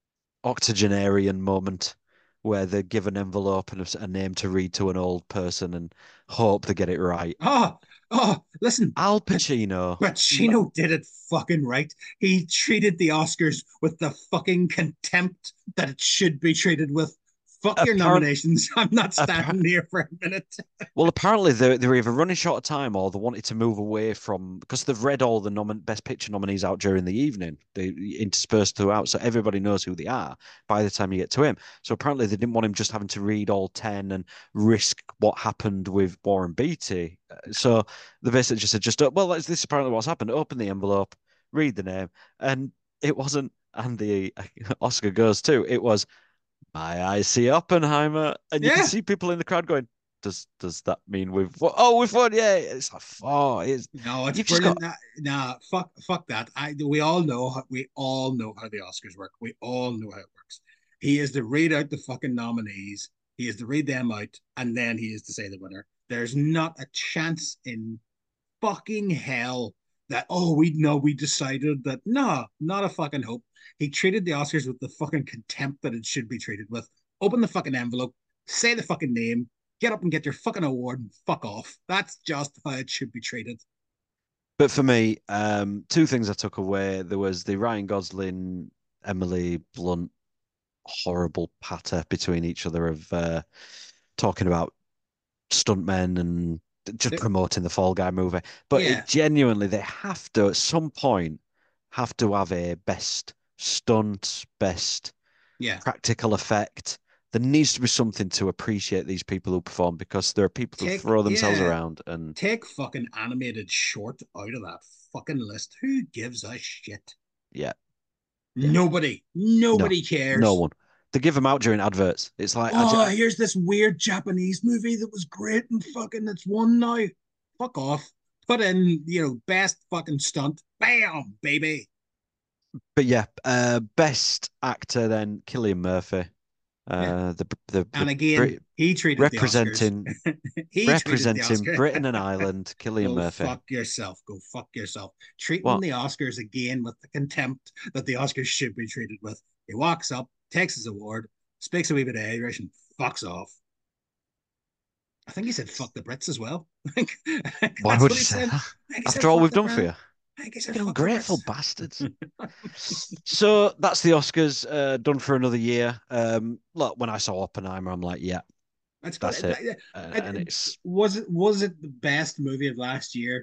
octogenarian moment where they give an envelope and a, a name to read to an old person and hope they get it right. Oh, oh, listen. Al But Pacino. Pacino did it fucking right. He treated the Oscars with the fucking contempt that it should be treated with. Fuck your Apparent, nominations. I'm not apparent, standing here for a minute. Well, apparently they they're either running short of time or they wanted to move away from because they've read all the nom best picture nominees out during the evening. They interspersed throughout, so everybody knows who they are by the time you get to him. So apparently they didn't want him just having to read all ten and risk what happened with Warren Beatty. Uh, So they basically just said, just well, this is apparently what's happened. Open the envelope, read the name, and it wasn't. And the Oscar goes to it was my eyes see Oppenheimer, and you can Yeah. see people in the crowd going, "Does does that mean we've won? Oh, we've won? Yeah!" It's like, oh, it's No, it's you've just brilliant. got Nah, nah, fuck, fuck that. I we all know how, we all know how the Oscars work. We all know how it works. He is to read out the fucking nominees. He is to read them out, and then he is to say the winner. There's not a chance in fucking hell that oh we know we decided that no, not a fucking hope. He treated the Oscars with the fucking contempt that it should be treated with. Open the fucking envelope, say the fucking name, get up and get your fucking award and fuck off. That's just how it should be treated. But for me, um, two things I took away. There was the Ryan Gosling, Emily Blunt horrible patter between each other of uh, talking about stuntmen and just promoting the Fall Guy movie. But Yeah, it genuinely, they have to at some point have to have a best stunt, best yeah. practical effect. There needs to be something to appreciate these people who perform because there are people who Take throw themselves yeah, around and take fucking animated short out of that fucking list. Who gives a shit? yeah, yeah, Nobody. no, Nobody no cares. one. They give them out during adverts. It's like I, Oh, I, here's this weird Japanese movie that was great and fucking it's won now. Fuck off. Put in, you know, best fucking stunt. Bam, baby. but yeah, uh, best actor then Cillian Murphy, Yeah. uh, the the And the again, Brit he treated the Oscars. representing He treated the representing Oscar. Britain and Ireland, Cillian Go Murphy. fuck yourself. Go fuck yourself. Treating What? the Oscars again with the contempt that the Oscars should be treated with. He walks up, takes his award, speaks a wee bit of Irish, and fucks off. I think he said fuck the Brits as well. I think Why that's would what you he say said. that? I think he said After all fuck we've the done for Brit. you, I think he said fucking fuck the ungrateful Brits. bastards. So that's the Oscars uh, done for another year. Um, look, when I saw Oppenheimer, I'm like, yeah, That's good. that's it, uh, and it's Was it was it the best movie of last year?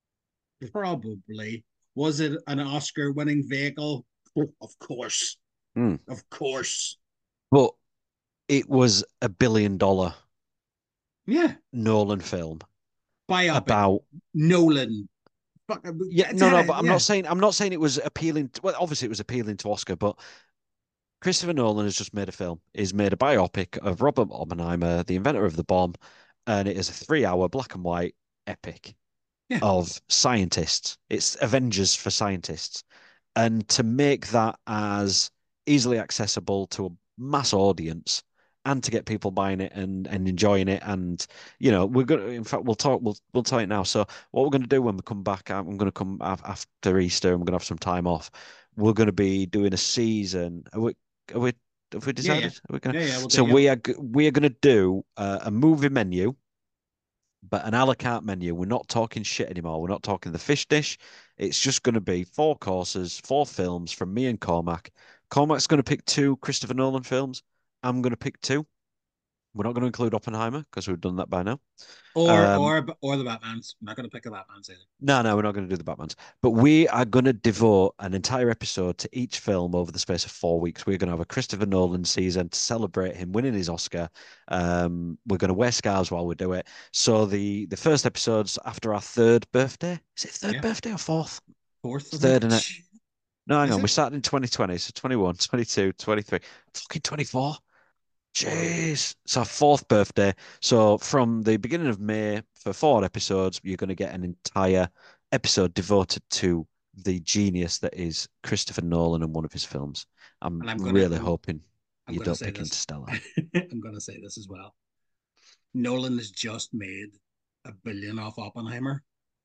Probably. Was it an Oscar winning vehicle? Oh, of course. mm. Of course. But it was a billion dollar Yeah. Nolan film Biopic. about Nolan. yeah, It's no, had no, a, but I'm not yeah. saying I'm not saying it was appealing to, well, obviously it was appealing to Oscar, but Christopher Nolan has just made a film. He's made a biopic of Robert Oppenheimer, the inventor of the bomb, and it is a three-hour black and white epic Yeah. of scientists. It's Avengers for scientists. And to make that as easily accessible to a mass audience and to get people buying it and, and enjoying it. And, you know, we're going to, in fact, we'll talk, we'll, we'll talk it now. So what we're going to do when we come back, I'm going to come after Easter and we're going to have some time off. We're going to be doing a season. Are we, are we, have we Yeah. Yeah. decided? Are we gonna, Yeah. Yeah. We'll do, so yeah. we are, we are going to do uh, a movie menu, but an a la carte menu. We're not talking shit anymore. We're not talking the fish dish. It's just going to be four courses, four films from me and Cormac. Cormac's going to pick two Christopher Nolan films. I'm going to pick two. We're not going to include Oppenheimer because we've done that by now. Or Um, or or the Batmans. I'm not gonna pick the Batmans either. no, no, we're not going to do the Batmans. But we are going to devote an entire episode to each film over the space of four weeks. We're going to have a Christopher Nolan season to celebrate him winning his Oscar. Um, we're going to wear scarves while we do it. So the the first episode's after our third birthday. Is it third Yeah. birthday or fourth? Fourth, I It's think. third, and it. No, hang Is on. We it? started in twenty twenty, so twenty-one, twenty-two, twenty-three, fucking twenty-four. Jeez. It's our fourth birthday. So from the beginning of May, for four episodes, you're going to get an entire episode devoted to the genius that is Christopher Nolan and one of his films. I'm And I'm gonna really I'm hoping I'm you gonna don't say pick this. Interstellar. I'm gonna say this as well. Nolan has just made a billion off Oppenheimer.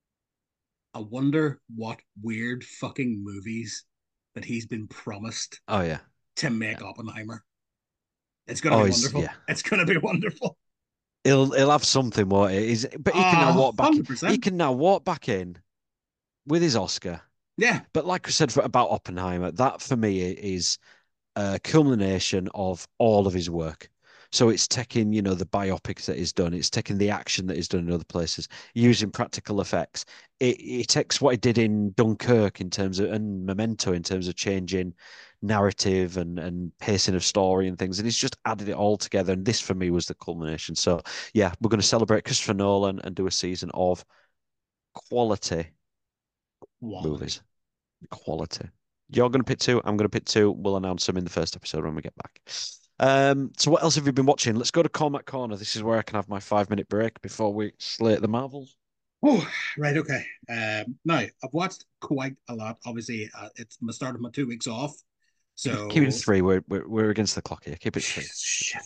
I wonder what weird fucking movies that he's been promised Oh yeah. to Yeah. make Oppenheimer. It's gonna Oh, be he's wonderful. yeah. It's gonna be wonderful. He'll he'll have something, won't he? He's, but he can now Oh, walk back. He one hundred percent. can now walk back in with his Oscar. Yeah. But like I said for, about Oppenheimer, that for me is a culmination of all of his work. So it's taking, you know, the biopics that he's done, it's taking the action that he's done in other places, using practical effects. It, it takes what he did in Dunkirk in terms of, and Memento in terms of changing narrative and, and pacing of story and things, and he's just added it all together. And this for me was the culmination. So yeah, we're going to celebrate Christopher Nolan and do a season of quality Quality. movies. Quality. You're going to pick two. I'm going to pick two. We'll announce them in the first episode when we get back. Um, so what else have you been watching? Let's go to Cormac Corner. This is where I can have my five minute break before we slate the Marvels. Oh, right, okay. Um, now I've watched quite a lot. Obviously, uh, it's my start of my two weeks off, Keep it, keep it so three. We're, we're we're against the clock here. Keep it three. shit.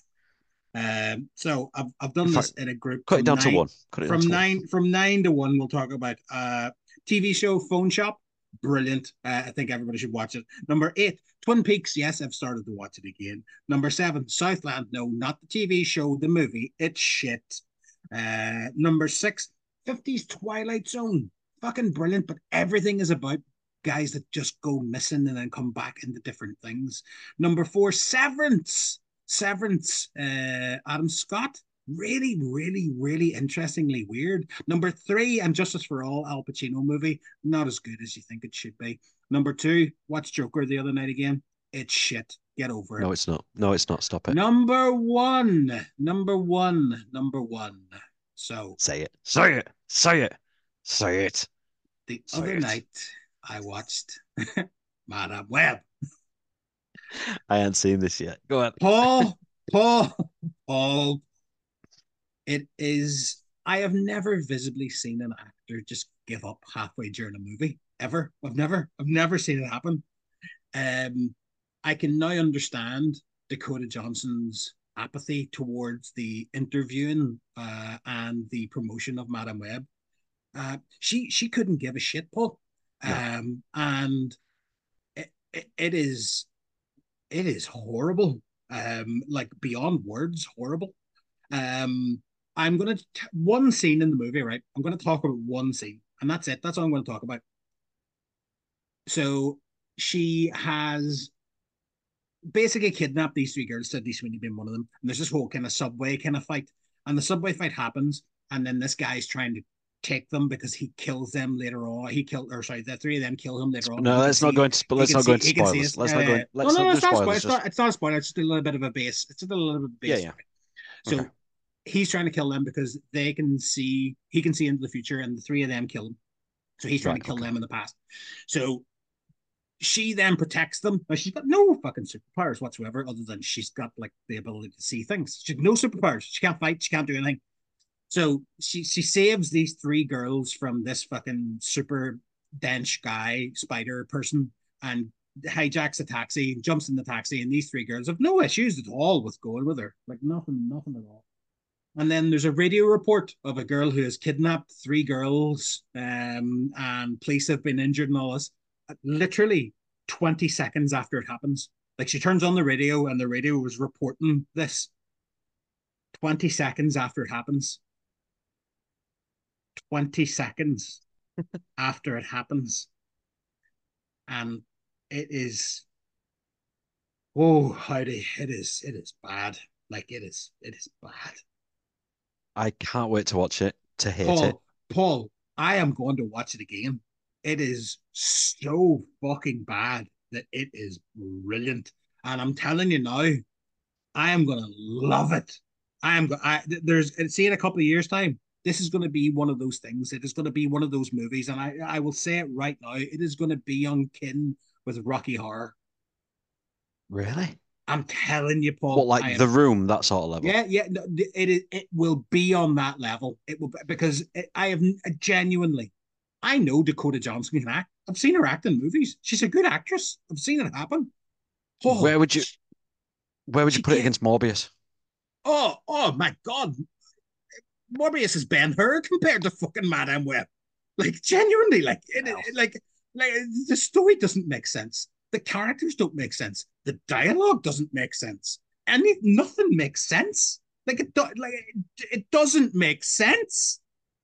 Um, so I've I've In done this fact, in a group cut it from down to nine one. Cut it down from to one. nine from nine to one. We'll talk about uh T V show Phone Shop. Brilliant. Uh, I think everybody should watch it. Number eight, Twin Peaks. Yes, I've started to watch it again. Number seven, Southland. No, not the T V show, the movie. It's shit. Uh, number six, fifties Twilight Zone. Fucking brilliant, but everything is about guys that just go missing and then come back into different things. Number four, Severance. Severance. Uh, Adam Scott. Really, really, really interestingly weird. Number three, and Justice for All, Al Pacino movie. Not as good as you think it should be. Number two, watched Joker the other night again. It's shit. Get over it. No, it's not. No, it's not. Stop it. Number one, number one, number one. So Say it. Say it. Say it. Say it. the Say other it. night, I watched Madame Web. I haven't seen this yet. Go on. Paul, Paul, Paul. It is. I have never visibly seen an actor just give up halfway during a movie ever. I've never, I've never seen it happen. Um, I can now understand Dakota Johnson's apathy towards the interviewing uh, and the promotion of Madame Web. Uh, she she couldn't give a shit, Paul. No. Um, and it, it, it is it is horrible. Um, like beyond words, horrible. Um, I'm gonna t- one scene in the movie, right? I'm gonna talk about one scene, and that's it. That's all I'm gonna talk about. So she has basically kidnapped these three girls, Sydney Sweeney being one of them. And there's this whole kind of subway kind of fight. And the subway fight happens, and then this guy's trying to take them because he kills them later on. He killed, or sorry, the three of them kill him later on, but No, he can let's not see, go into he let's can not go see, into he can see spoilers. us. Let's not go Uh, in, no, let's no, not no, do it's not a spoiler. spoilers. It's Just not, it's not a spoiler. It's just a little bit of a base. It's a little bit of a yeah, base yeah. story. Okay. So he's trying to kill them because they can see, he can see into the future, and the three of them kill him. So he's trying to Right. kill Okay. them in the past. So she then protects them. Now, she's got no fucking superpowers whatsoever, other than she's got like the ability to see things. She's no superpowers. She can't fight. She can't do anything. So she she saves these three girls from this fucking super dense guy, spider person, and hijacks a taxi, jumps in the taxi, and these three girls have no issues at all with going with her. Like nothing, nothing at all. And then there's a radio report of a girl who has kidnapped three girls, um, and police have been injured and all this. Literally twenty seconds after it happens, like she turns on the radio and the radio was reporting this. twenty seconds after it happens. twenty seconds after it happens. And it is, oh, Heidi, it is, it is bad. Like it is, it is bad. I can't wait to watch it, to hate it. Paul, Paul, I am going to watch it again. It is so fucking bad that it is brilliant. And I'm telling you now, I am going to love it. I am. I there's see in a couple of years' time, this is going to be one of those things. It is going to be one of those movies, and I I will say it right now. It is going to be on kin with Rocky Horror. Really? I'm telling you, What, Paul. like I The am. Room, that sort of level? Yeah, yeah. No, it is. It will be on that level. It will because it, I have genuinely. I know Dakota Johnson can act. I've seen her act in movies. She's a good actress. I've seen it happen. Where Oh, would you where would you she put it can't. against Morbius? Oh, oh my God. Morbius is Ben Hur compared to fucking Madame Web. Like genuinely, like it, Hell. it, like like the story doesn't make sense. The characters don't make sense. The dialogue doesn't make sense. And it, nothing makes sense. Like it, do, like it, it doesn't make sense.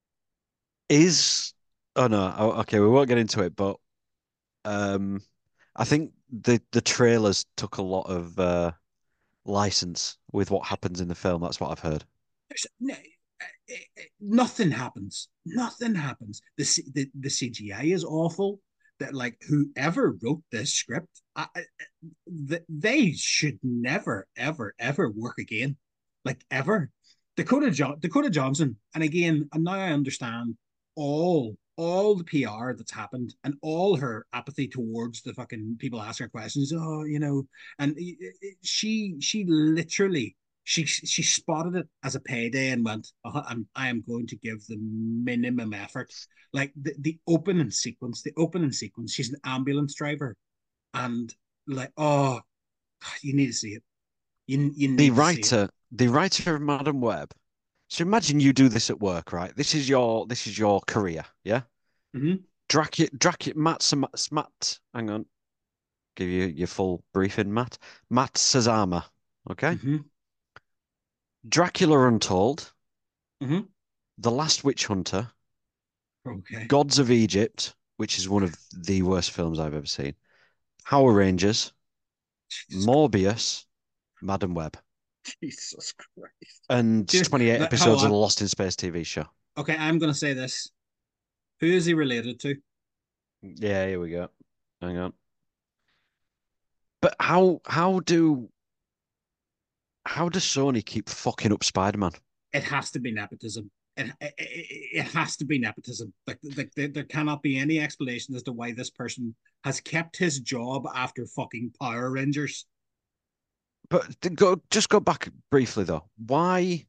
Is oh no, oh, okay, we won't get into it, but um I think the the trailers took a lot of uh license with what happens in the film. That's what I've heard. There's no, nothing happens. Nothing happens. The, the the C G I is awful. That like whoever wrote this script, I, I, they should never, ever, ever work again, like ever. Dakota jo- Dakota Johnson, and again, and now I understand all all the P R that's happened and all her apathy towards the fucking people asking her questions. Oh, you know, and she she literally she she spotted it as a payday and went, oh, I'm I am going to give the minimum effort. Like the, the opening sequence, the opening sequence, she's an ambulance driver, and like, oh, you need to see it. You you The need to see it. writer, the writer of Madam Web. So imagine you do this at work, right? This is your this is your career, yeah? Mm-hmm. Dracula, Dracula, Matt, Matt, hang on, give you your full briefing, Matt. Matt Sazama, okay? Mm-hmm. Dracula Untold, Mm-hmm. The Last Witch Hunter, Okay. Gods of Egypt, which is one of the worst films I've ever seen, Power Rangers, Jesus, Morbius, Madam Web, Jesus Christ. and Do you, twenty-eight like, hold episodes of the on. Lost in Space T V show. Okay, I'm gonna say this. Who is he related to? Yeah, here we go. Hang on. But how how do how does Sony keep fucking up Spider-Man? It has to be nepotism. It, it, it has to be nepotism. Like, like there, there cannot be any explanation as to why this person has kept his job after fucking Power Rangers. But to go just go back briefly though. Why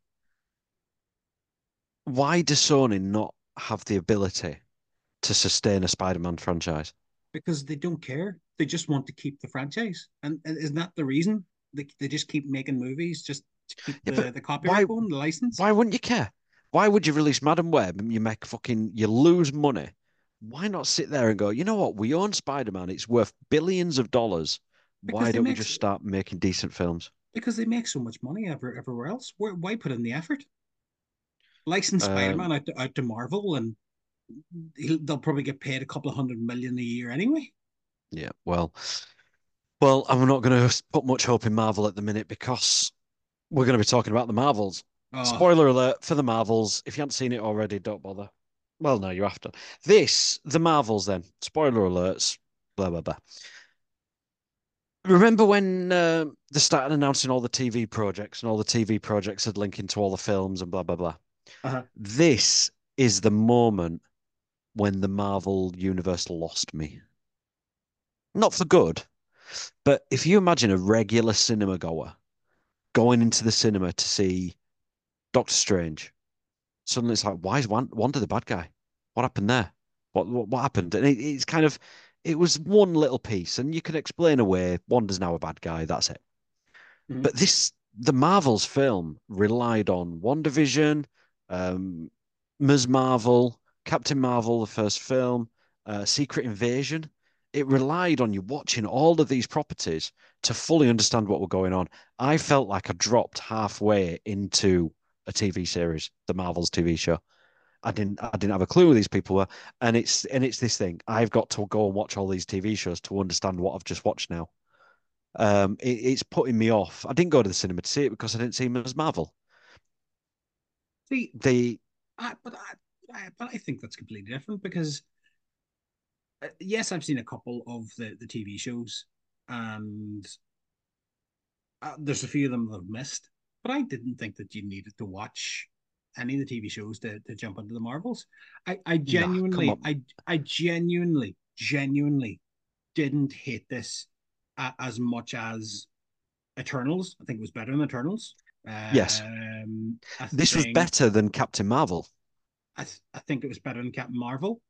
why does Sony not have the ability to sustain a Spider-Man franchise? because they don't care. They just want to keep the franchise, and, and isn't that the reason they they just keep making movies just to keep Yeah, the but the copyright why going, the license? why wouldn't you care? Why would you release Madam Web and you make fucking you lose money? Why not sit there and go, you know what? We own Spider-Man. It's worth billions of dollars. Because Why they don't we make just start making decent films? because they make so much money ever, everywhere else. Why, why put in the effort? License Um, Spider-Man out to, out to Marvel, and he'll, they'll probably get paid a couple of hundred million a year anyway. yeah, well, well, I'm not going to put much hope in Marvel at the minute because we're going to be talking about the Marvels. Oh, Spoiler alert for the Marvels. If you haven't seen it already, don't bother. Well, no, you have to. This, the Marvels, then. Spoiler alerts. Blah blah blah. Remember when uh, they started announcing all the T V projects and all the T V projects had link into all the films and blah blah blah. uh-huh. This is the moment when the Marvel universe lost me. Not for good, but if you imagine a regular cinema goer going into the cinema to see Doctor Strange, suddenly it's like, why is Wanda the bad guy? What happened there? What what, what happened? And it, it's kind of, it was one little piece, and you can explain away Wanda's now a bad guy. That's it. Mhm. But this, the Marvels film relied on WandaVision, um, Miz Marvel, Captain Marvel, the first film, uh, Secret Invasion. It relied on you watching all of these properties to fully understand what were going on. I felt like I dropped halfway into a T V series, the Marvels T V show. I didn't I didn't have a clue who these people were. And it's and it's this thing. I've got to go and watch all these T V shows to understand what I've just watched now. Um, it, it's putting me off. I didn't go to the cinema to see it because I didn't see him as Marvel. See, The I, but I, I, but I think that's completely different because uh, yes, I've seen a couple of the the T V shows, and uh, there's a few of them that I've missed. But I didn't think that you needed to watch any of the T V shows to, to jump into the Marvels. I, I Nah, come genuinely, on. I, I genuinely, genuinely didn't hate this uh, as much as Eternals. I think it was better than Eternals. Yes, Um, I this was think better than Captain Marvel. I, th- I think it was better than Captain Marvel.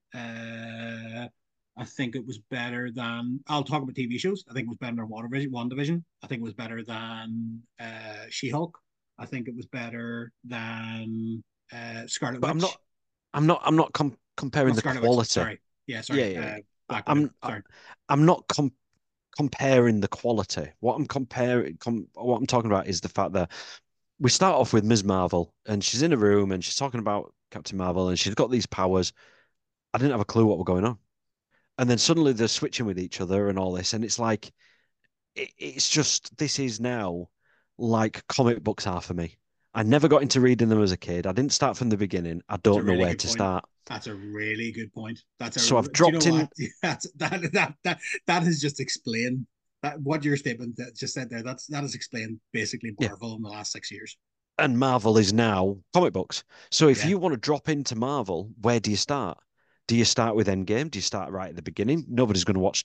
Uh, I think it was better than. I'll talk about T V shows. I think it was better than WandaVision. WandaVision. I think it was better than uh, She-Hulk. I think it was better than uh, Scarlet But I'm not. Witch. I'm not. I'm not com comparing Not the Scarlet Witch. quality. Sorry. Yeah, Yeah, sorry. yeah, yeah. Uh, I- Black Widow. I'm. I- Sorry. I'm not com comparing the quality. What I'm comparing, com what I'm talking about is the fact that we start off with Miz Marvel, and she's in a room, and she's talking about Captain Marvel, and she's got these powers. I didn't have a clue what were going on, and then suddenly they're switching with each other and all this, and it's like it, it's just this is now like comic books are for me. I never got into reading them as a kid. I didn't start from the beginning. I That's a don't know really where good to point. start. That's a really good point. That's a. So I've Do you know dropped what? in. That's that that that that has just explained that what your statement that just said there. That's that has explained basically Yeah, Marvel in the last six years. and Marvel is now comic books. So if Yeah. you want to drop into Marvel, where do you start? Do you start with Endgame? Do you start right at the beginning? Nobody's going to watch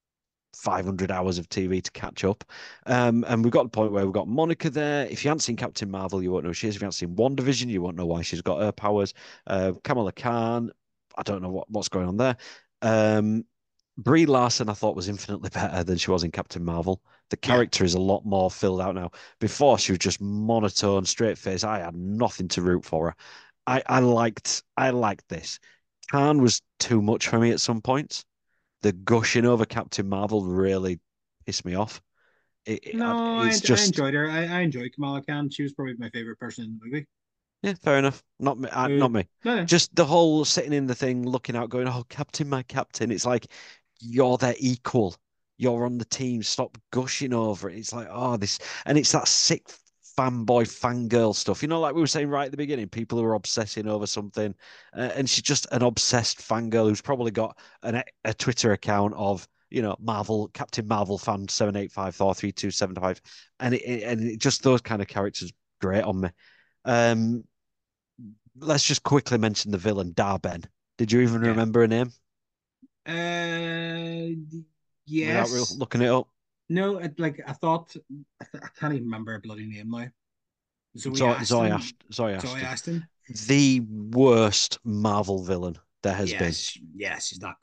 five hundred hours of T V to catch up. Um, and we've got the point where we've got Monica there. If you haven't seen Captain Marvel, you won't know who she is. If you haven't seen WandaVision, you won't know why she's got her powers. Uh, Kamala Khan, I don't know what, what's going on there. Um, Brie Larson, I thought was infinitely better than she was in Captain Marvel. The Yeah. character is a lot more filled out now. Before she was just monotone, straight face. I had nothing to root for her. I, I liked I liked this. Khan was too much for me at some points. The gushing over Captain Marvel really pissed me off. It, it, No, I it's I just enjoyed her. I, I enjoyed Kamala Khan. She was probably my favorite person in the movie. yeah, fair enough. Not me, uh, Uh, not me. no, no. Just the whole sitting in the thing, looking out, going, "Oh, Captain, my Captain." It's like you're their equal. You're on the team. Stop gushing over it. It's like, oh, this, and it's that sick fanboy fangirl stuff. You know, like we were saying right at the beginning, people who are obsessing over something, uh, and she's just an obsessed fangirl who's probably got an, a Twitter account of. You know, Marvel, Captain Marvel fan seven eight five four three two seven five, and it, it and it, just those kind of characters great on me. Um, let's just quickly mention the villain, Darben. Did you even Yeah. remember her name Uh, without real yes. looking it up? No, it, like I thought. I, th- I can't even remember her bloody name now. Zoe Zoe, Zoe, Aston. Ash, Zoe Zoe Ashton. Aston. The worst Marvel villain there has been. Yes. Yes, she's not great.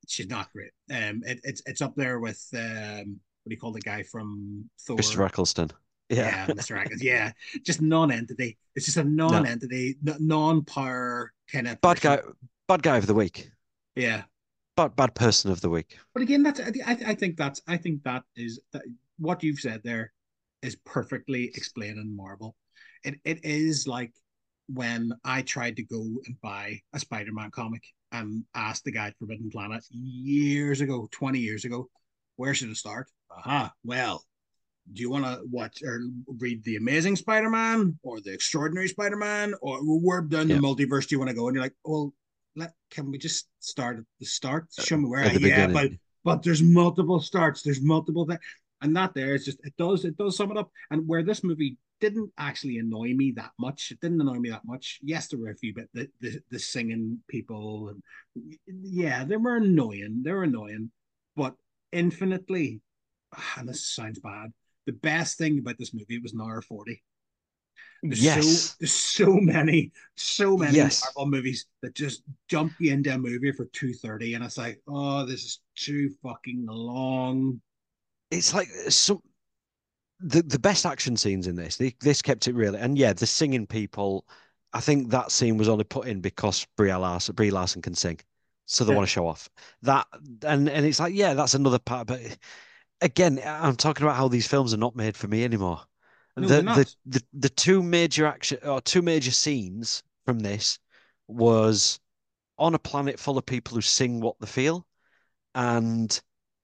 she's not great. Um, it, it's it's up there with um, what do you call the guy from Thor? Christopher Eccleston. Yeah. Yeah, mister Atkins. Yeah, just non-entity. It's just a No. non-entity, non-power kind of Bad person. guy bad guy of the week. Yeah, Bad bad person of the week. but again, that's I, I think that's I think that is that, what you've said there is perfectly explaining Marvel. It it is like when I tried to go and buy a Spider-Man comic and asked the guy at Forbidden Planet years ago, twenty years ago, where should I start? Aha, well, do you want to watch or read the Amazing Spider-Man or the Extraordinary Spider-Man or where down the Yeah. multiverse do you want to go? And you're like, well, let can we just start at the start? Show me where. At I, the yeah, but beginning. but there's multiple starts. There's multiple things, and that there is just it does it does sum it up. And where this movie didn't actually annoy me that much, it didn't annoy me that much. Yes, there were a few bit the the, the singing people, and yeah, they were annoying. They were annoying, but infinitely. And this sounds bad, the best thing about this movie was an hour forty. There's so Yes. there's so many so many Yes. Marvel movies that just jump you into a movie for two thirty, and it's like, oh, this is too fucking long. It's like some the the best action scenes in this. They, this kept it really, and yeah, the singing people. I think that scene was only put in because Brie Larson, Brie Larson can sing, so they Yeah, want to show off that. And and it's like, yeah, that's another part. But again, I'm talking about how these films are not made for me anymore. no, they're The the not. the the two major action or two major scenes from this was on a planet full of people who sing what they feel, and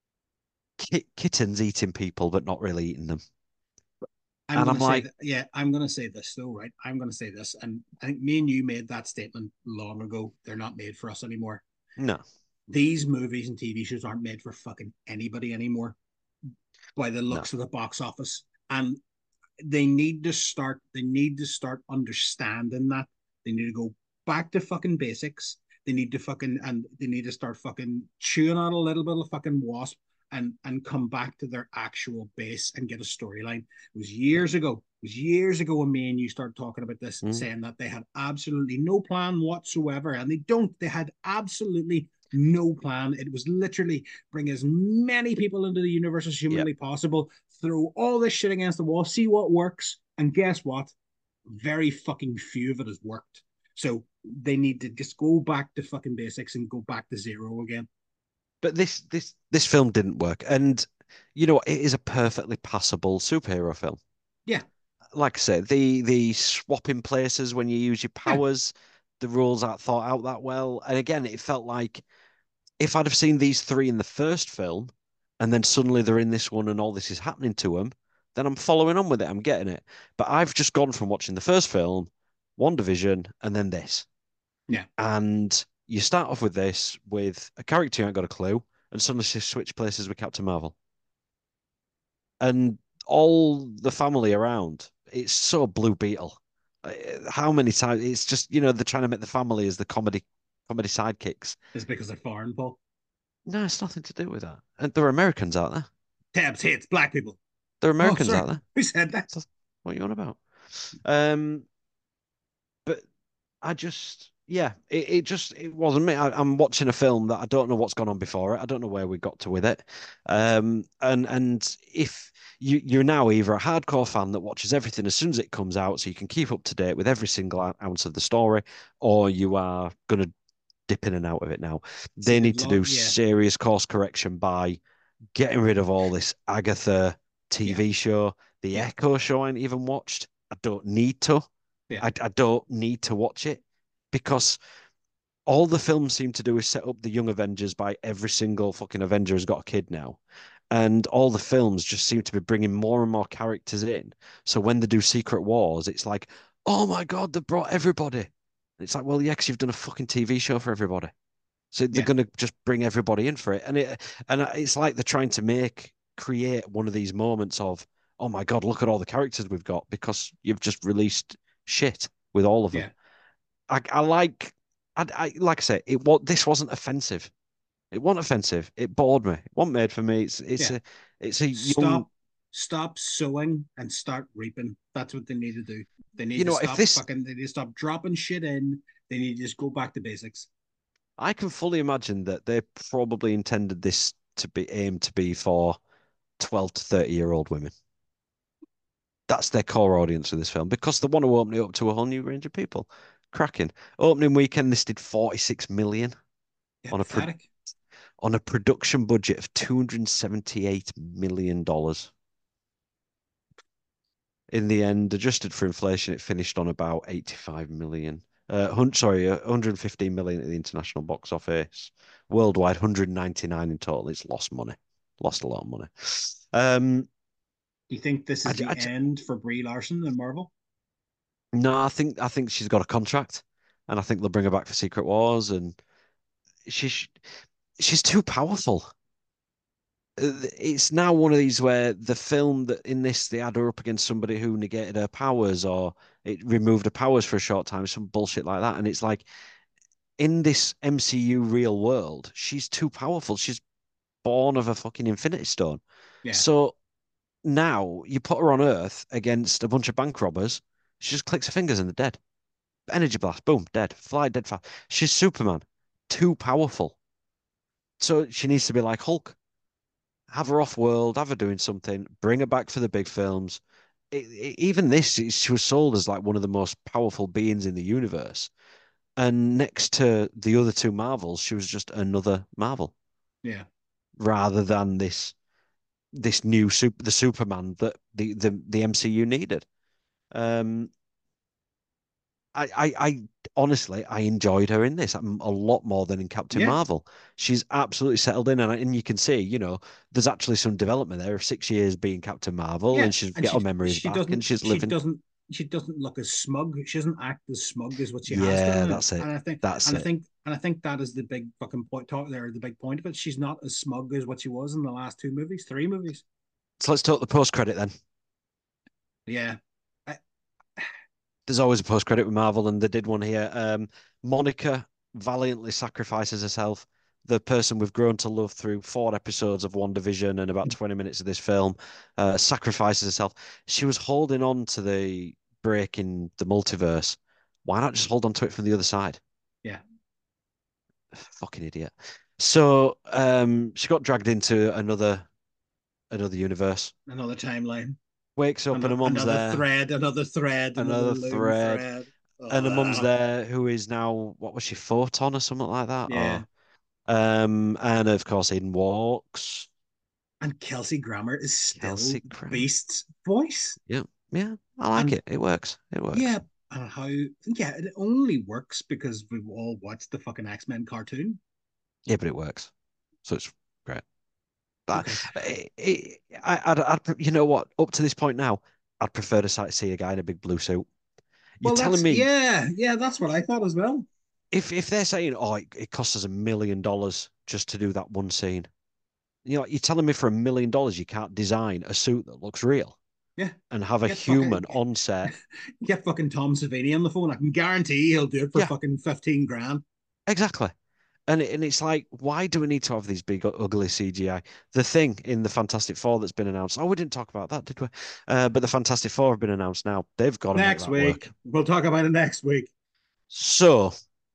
ki kittens eating people but not really eating them. I'm And gonna I'm say like, that. Yeah, I'm gonna say this though, right? I'm gonna say this, and I think me and you made that statement long ago. They're not made for us anymore. no, These movies and T V shows aren't made for fucking anybody anymore by the no. looks of the box office. And they need to start they need to start understanding that they need to go back to fucking basics. They need to fucking and they need to start fucking chewing on a little bit of fucking wasp and and come back to their actual base and get a storyline. It was Yeah. years ago. It was years ago when me and you started talking about this, Mm. saying that they had absolutely no plan whatsoever, and they don't. They had absolutely no plan. It was literally bring as many people into the universe as Yeah. humanly possible, throw all this shit against the wall, see what works, and guess what? Very fucking few of it has worked. So they need to just go back to fucking basics and go back to zero again. But this this this film didn't work. And you know, it is a perfectly passable superhero film. Yeah, Like I said, the the swapping places when you use your yeah, powers, the rules aren't thought out that well. And again, it felt like if I'd have seen these three in the first film, and then suddenly they're in this one and all this is happening to them, then I'm following on with it. I'm getting it. But I've just gone from watching the first film, WandaVision, and then this. yeah, And you start off with this with a character you ain't got a clue, and suddenly she switch places with Captain Marvel. And all the family around, it's so Blue Beetle. Uh, How many times it's just, you know, they're trying to make the family as the comedy comedy sidekicks. it's because they're foreign, Paul. No, it's nothing to do with that. And they're Americans, aren't they? Tabs hates black people. They're Oh, Americans, sorry. aren't they? Who said that? So what are you on about? Um, but I just, yeah, it, it just it wasn't me. I, I'm watching a film that I don't know what's gone on before it. I don't know where we got to with it. Um, and and if you you're now either a hardcore fan that watches everything as soon as it comes out, so you can keep up to date with every single ounce of the story, or you are gonna dip in and out of it now. See, They they've need to lost. do Yeah, serious course correction by getting rid of all this Agatha yeah, T V show. The yeah, Echo show I ain't even watched. I don't need to. yeah, I, I don't need to watch it because all the films seem to do is set up the young Avengers by every single fucking Avenger has got a kid now. And all the films just seem to be bringing more and more characters in. So when they do Secret Wars, it's like, oh my God, they brought everybody. And it's like, well, yeah, because you've done a fucking T V show for everybody. So they're yeah, going to just bring everybody in for it. And it and it's like they're trying to make create one of these moments of, oh my God, look at all the characters we've got because you've just released shit with all of them. yeah, I, I like I, I like I say, it was this wasn't offensive. It wasn't offensive. It bored me. It wasn't made for me. It's it's yeah. a it's a young, Stop, stop sowing and start reaping. That's what they need to do. They need you to know, if stop this fucking. They need to stop dropping shit in. They need to just go back to basics. I can fully imagine that they probably intended this to be aimed to be for twelve to thirty year old women. That's their core audience of this film because they want to open it up to a whole new range of people. Cracking. Opening weekend, this did forty-six million Yeah, on a pro pathetic. on a production budget of two hundred seventy-eight million dollars. In the end, adjusted for inflation, it finished on about eighty-five million. Uh, hun- sorry, uh, one hundred fifteen million at the international box office. Worldwide, one hundred ninety-nine in total. It's lost money, lost a lot of money. Um, Do you think this I, is the I, end for Brie Larson and Marvel? no, I think I think she's got a contract, and I think they'll bring her back for Secret Wars, and she's she's too powerful. Uh, It's now one of these where the film that in this they had her up against somebody who negated her powers or it removed her powers for a short time, some bullshit like that, and it's like in this M C U real world, she's too powerful. She's born of a fucking Infinity Stone. Yeah, So now you put her on Earth against a bunch of bank robbers, she just clicks her fingers and they're dead. Energy blast, boom, dead. Fly dead fast. She's Superman, too powerful. So she needs to be like Hulk. Have her off world, have her doing something, bring her back for the big films. It, it, even this, she was sold as like one of the most powerful beings in the universe. And next to the other two Marvels, she was just another Marvel yeah, rather than this this new super the Superman that the the, the M C U needed. Um, I, I, I honestly, I enjoyed her in this um, a lot more than in Captain yeah, Marvel. She's absolutely settled in, and, and you can see, you know, there's actually some development there of six years being Captain Marvel, yeah. and she's And get her she memories she back, and doesn't she's she living. doesn't she doesn't look as smug. She doesn't act as smug as what she has done Yeah, now. that's it. And I think That's and I it. think and I think that is the big fucking point talk there, the big point of it. She's not as smug as what she was in the last two movies, three movies. So let's talk the post credit then. Yeah. I, There's always a post credit with Marvel, and they did one here. Um, Monica valiantly sacrifices herself. The person we've grown to love through four episodes of WandaVision and about twenty minutes of this film uh, sacrifices herself. She was holding on to the break in the multiverse. Why not just hold on to it from the other side? yeah. Fucking idiot. So um, she got dragged into another another universe. Another timeline. Wakes up and Another, her mum's another there. thread, another thread, another Another loom thread. thread. And her mum's Ugh. there who is now what was she, Photon or something like that? Yeah. Or um and of course in walks And Kelsey Grammer is still Kelsey Grammer. Beast's voice. Yeah, yeah. I like And it. It works. It works. yeah, and how yeah, it only works because we've all watched the fucking X-Men cartoon. Yeah, but it works. So it's great. But Okay. it, it, I, I'd, I'd, you know what? Up to this point now, I'd prefer to see a guy in a big blue suit. You're Well, telling that's me yeah, yeah, that's what I thought as well. if if they're saying, oh, it, it costs us a million dollars just to do that one scene, you know, you're telling me for a million dollars you can't design a suit that looks real Yeah. and have a Get fucking human on set. get fucking Tom Savini on the phone. I can guarantee he'll do it for Yeah, fucking fifteen grand. exactly. And it, and it's like, why do we need to have these big ugly C G I? The thing in the Fantastic Four that's been announced. Oh, we didn't talk about that, did we? Uh, but the Fantastic Four have been announced now. They've got to make Next that work. week. We'll talk about it next week. So,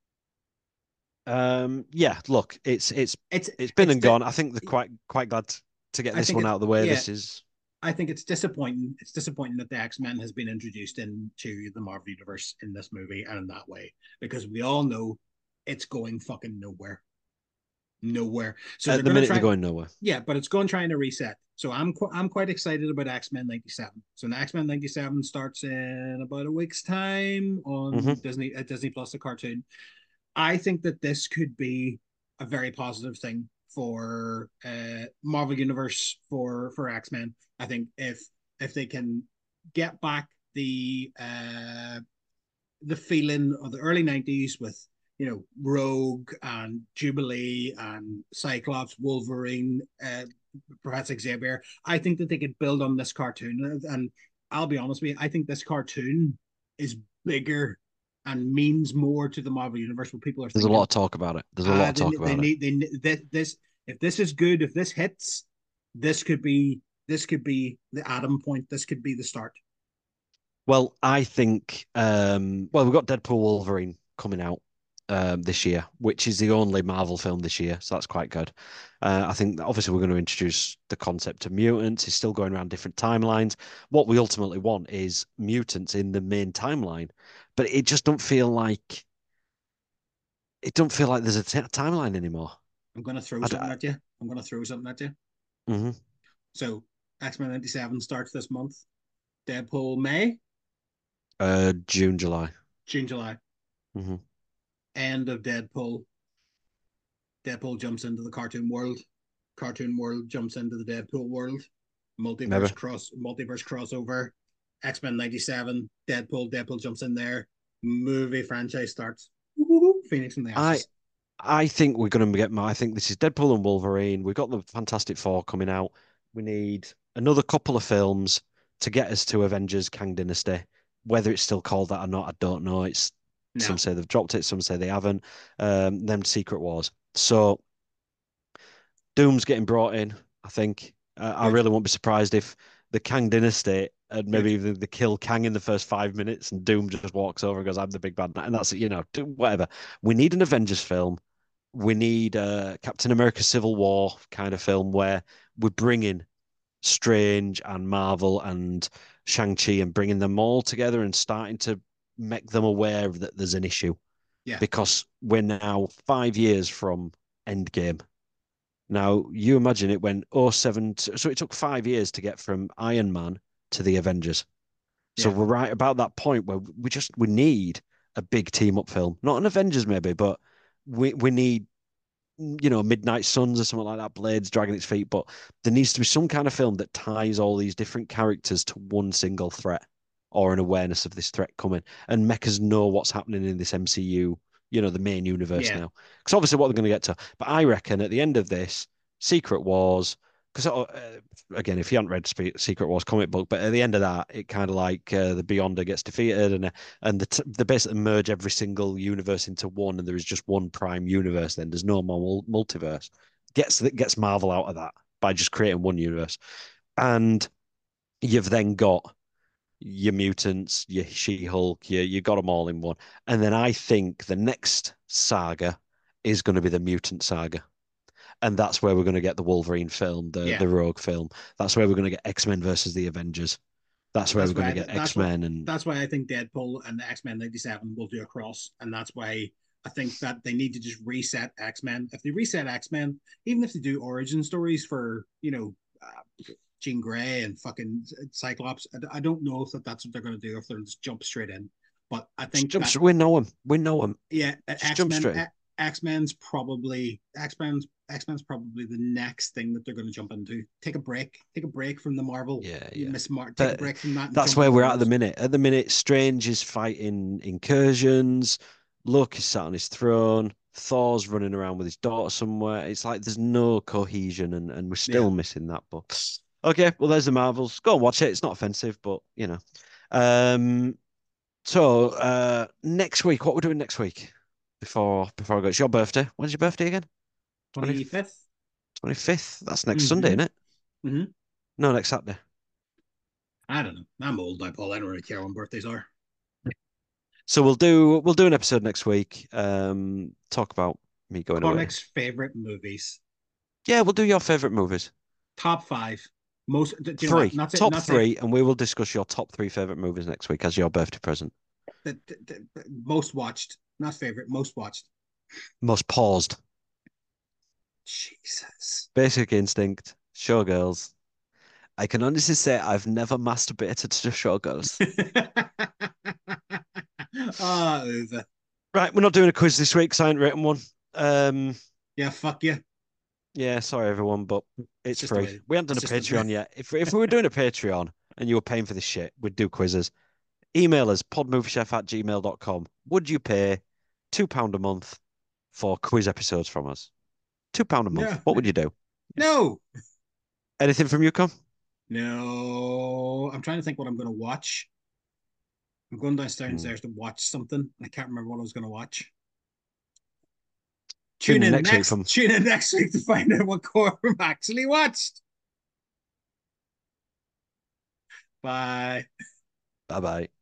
um, yeah, look, it's it's It's it's been it's and gone. I think they're quite quite glad to get I this think one it's out of the way. yeah, This is I think it's disappointing. It's disappointing that the X Men has been introduced into the Marvel universe in this movie and in that way because we all know it's going fucking nowhere, nowhere. So at they're the going to minute they're try, going nowhere. yeah, but it's going trying to reset. So I'm qu- I'm quite excited about X Men ninety-seven. So X Men ninety-seven starts in about a week's time on Hmm. Disney at Disney Plus, the cartoon. I think that this could be a very positive thing for uh, Marvel Universe for for X Men. I think if if they can get back the uh, the feeling of the early nineties with you know Rogue and Jubilee and Cyclops, Wolverine, uh, Professor Xavier, I think that they could build on this cartoon. And I'll be honest with you, I think this cartoon is bigger and means more to the Marvel universe. Where people are There's a lot thinking, of talk about it. There's a lot ah, of they talk they about it. need they this if this is good, if this hits, this could be this could be the Adam point. This could be the start. Well, I think, um, well, we've got Deadpool Wolverine coming out. um, this year, which is the only Marvel film this year. So that's quite good. Uh, I think that obviously we're going to introduce the concept of mutants. It's still going around different timelines. What we ultimately want is mutants in the main timeline, but it just don't feel like it don't feel like there's a t timeline anymore. I'm gonna throw I d something at you. I'm gonna throw something at you. mhm. So X Men ninety-seven starts this month. Deadpool May, Uh, June, July. June, July. Hmm. End of Deadpool. Deadpool jumps into the cartoon world. Cartoon world jumps into the Deadpool world. Maybe. Multiverse cross multiverse crossover. X Men ninety-seven. Deadpool. Deadpool jumps in there. Movie franchise starts. Woo-hoo-hoo. Phoenix from the I Ashes. I think we're going to get. I think this is Deadpool and Wolverine. We've got the Fantastic Four coming out. We need another couple of films to get us to Avengers Kang Dynasty. Whether it's still called that or not, I don't know. It's some No. say they've dropped it, some say they haven't. Um, them Secret Wars. So Doom's getting brought in. I think. Uh, I Good. really won't be surprised if the Kang Dynasty and maybe Good. even they kill Kang in the first five minutes and Doom just walks over and goes, "I'm the big bad," and that's it. You know, do whatever. We need an Avengers film. We need a Captain America Civil War kind of film where we're bringing Strange and Marvel and Shang-Chi and bringing them all together and starting to make them aware that there's an issue Yeah. because we're now five years from Endgame. Now, you imagine it went oh seven, to, so it took five years to get from Iron Man to the Avengers. So Yeah. we're right about that point where we just we need a big team up film, not an Avengers maybe, but we we need you know, Midnight Suns or something like that, Blades dragging its feet. But there needs to be some kind of film that ties all these different characters to one single threat or an awareness of this threat coming and make us know what's happening in this M C U, you know, the main universe Yeah. now. Because obviously what they're going to get to. But I reckon at the end of this, Secret Wars, because uh, again, if you haven't read Spe- Secret Wars comic book, but at the end of that, it kind of like uh, the Beyonder gets defeated and and the t- they basically merge every single universe into one, and there is just one prime universe. Then there's no more mul- multiverse. Gets that gets Marvel out of that by just creating one universe, and you've then got your mutants, your She-Hulk, you you got them all in one. And then I think the next saga is going to be the mutant saga. And that's where we're going to get the Wolverine film, the Yeah. the Rogue film. That's where we're going to get X-Men versus the Avengers. That's where That's we're going to why get that's what X-Men and that's why I think Deadpool and the X Men ninety-seven will do a cross, and that's why I think that they need to just reset X Men. If they reset X Men, even if they do origin stories for you know uh, Jean Grey and fucking Cyclops, I, I don't know if that that's what they're going to do, if they'll just jump straight in. But I just think jump. that We know him. We know him. yeah, Just X jump Men straight in. X Men's probably X Men's X Men's probably the next thing that they're going to jump into. Take a break. Take a break from the Marvel. Yeah, You yeah. Miss Mark. Take a But break from that and that's jump where into we're at at the those. minute. At the minute, Strange is fighting incursions. Loki's sat on his throne. Thor's running around with his daughter somewhere. It's like there's no cohesion, and, and we're Yeah. still missing that. But okay, well, there's the Marvels. Go and watch it. It's not offensive, but you know. Um. So uh, next week, what we're doing next week? Before before I go, it's your birthday. When's your birthday again? Twenty twenty-fifth. twenty fifth. That's next Sunday, Mm-hmm. isn't it? Mm-hmm. No, next Saturday. I don't know. I'm old now, Paul. I don't really care when birthdays are. So we'll do we'll do an episode next week. Um, talk about me going away. Comics favorite movies. Yeah, we'll do your favorite movies. Top five. Most. Do you know what? Three, Not say. top Not say. three, and we will discuss your top three favorite movies next week as your birthday present. The, the, the, most watched. Not favorite. Most watched. Most paused. Jesus. Basic Instinct. Showgirls. I can honestly say I've never masturbated to Showgirls. Ah, over. Right, we're not doing a quiz this week, 'cause I ain't written one. Um, Yeah, fuck you. yeah, sorry everyone, but It's it's just the free. way. We haven't done It's a just the. Patreon yet. If if we were doing a Patreon and you were paying for this shit, we'd do quizzes. Email us podmoviechef at gmail dot com. Would you pay two pounds a month for quiz episodes from us? Two pounds a month. No. What would you do? No. Anything from you, Con? No. I'm trying to think what I'm going to watch. I'm going Hmm. downstairs to watch something. I can't remember what I was going to watch. Tune Tune in in next week next. from Tune in next week to find out what Corbin actually watched. Bye. Bye bye.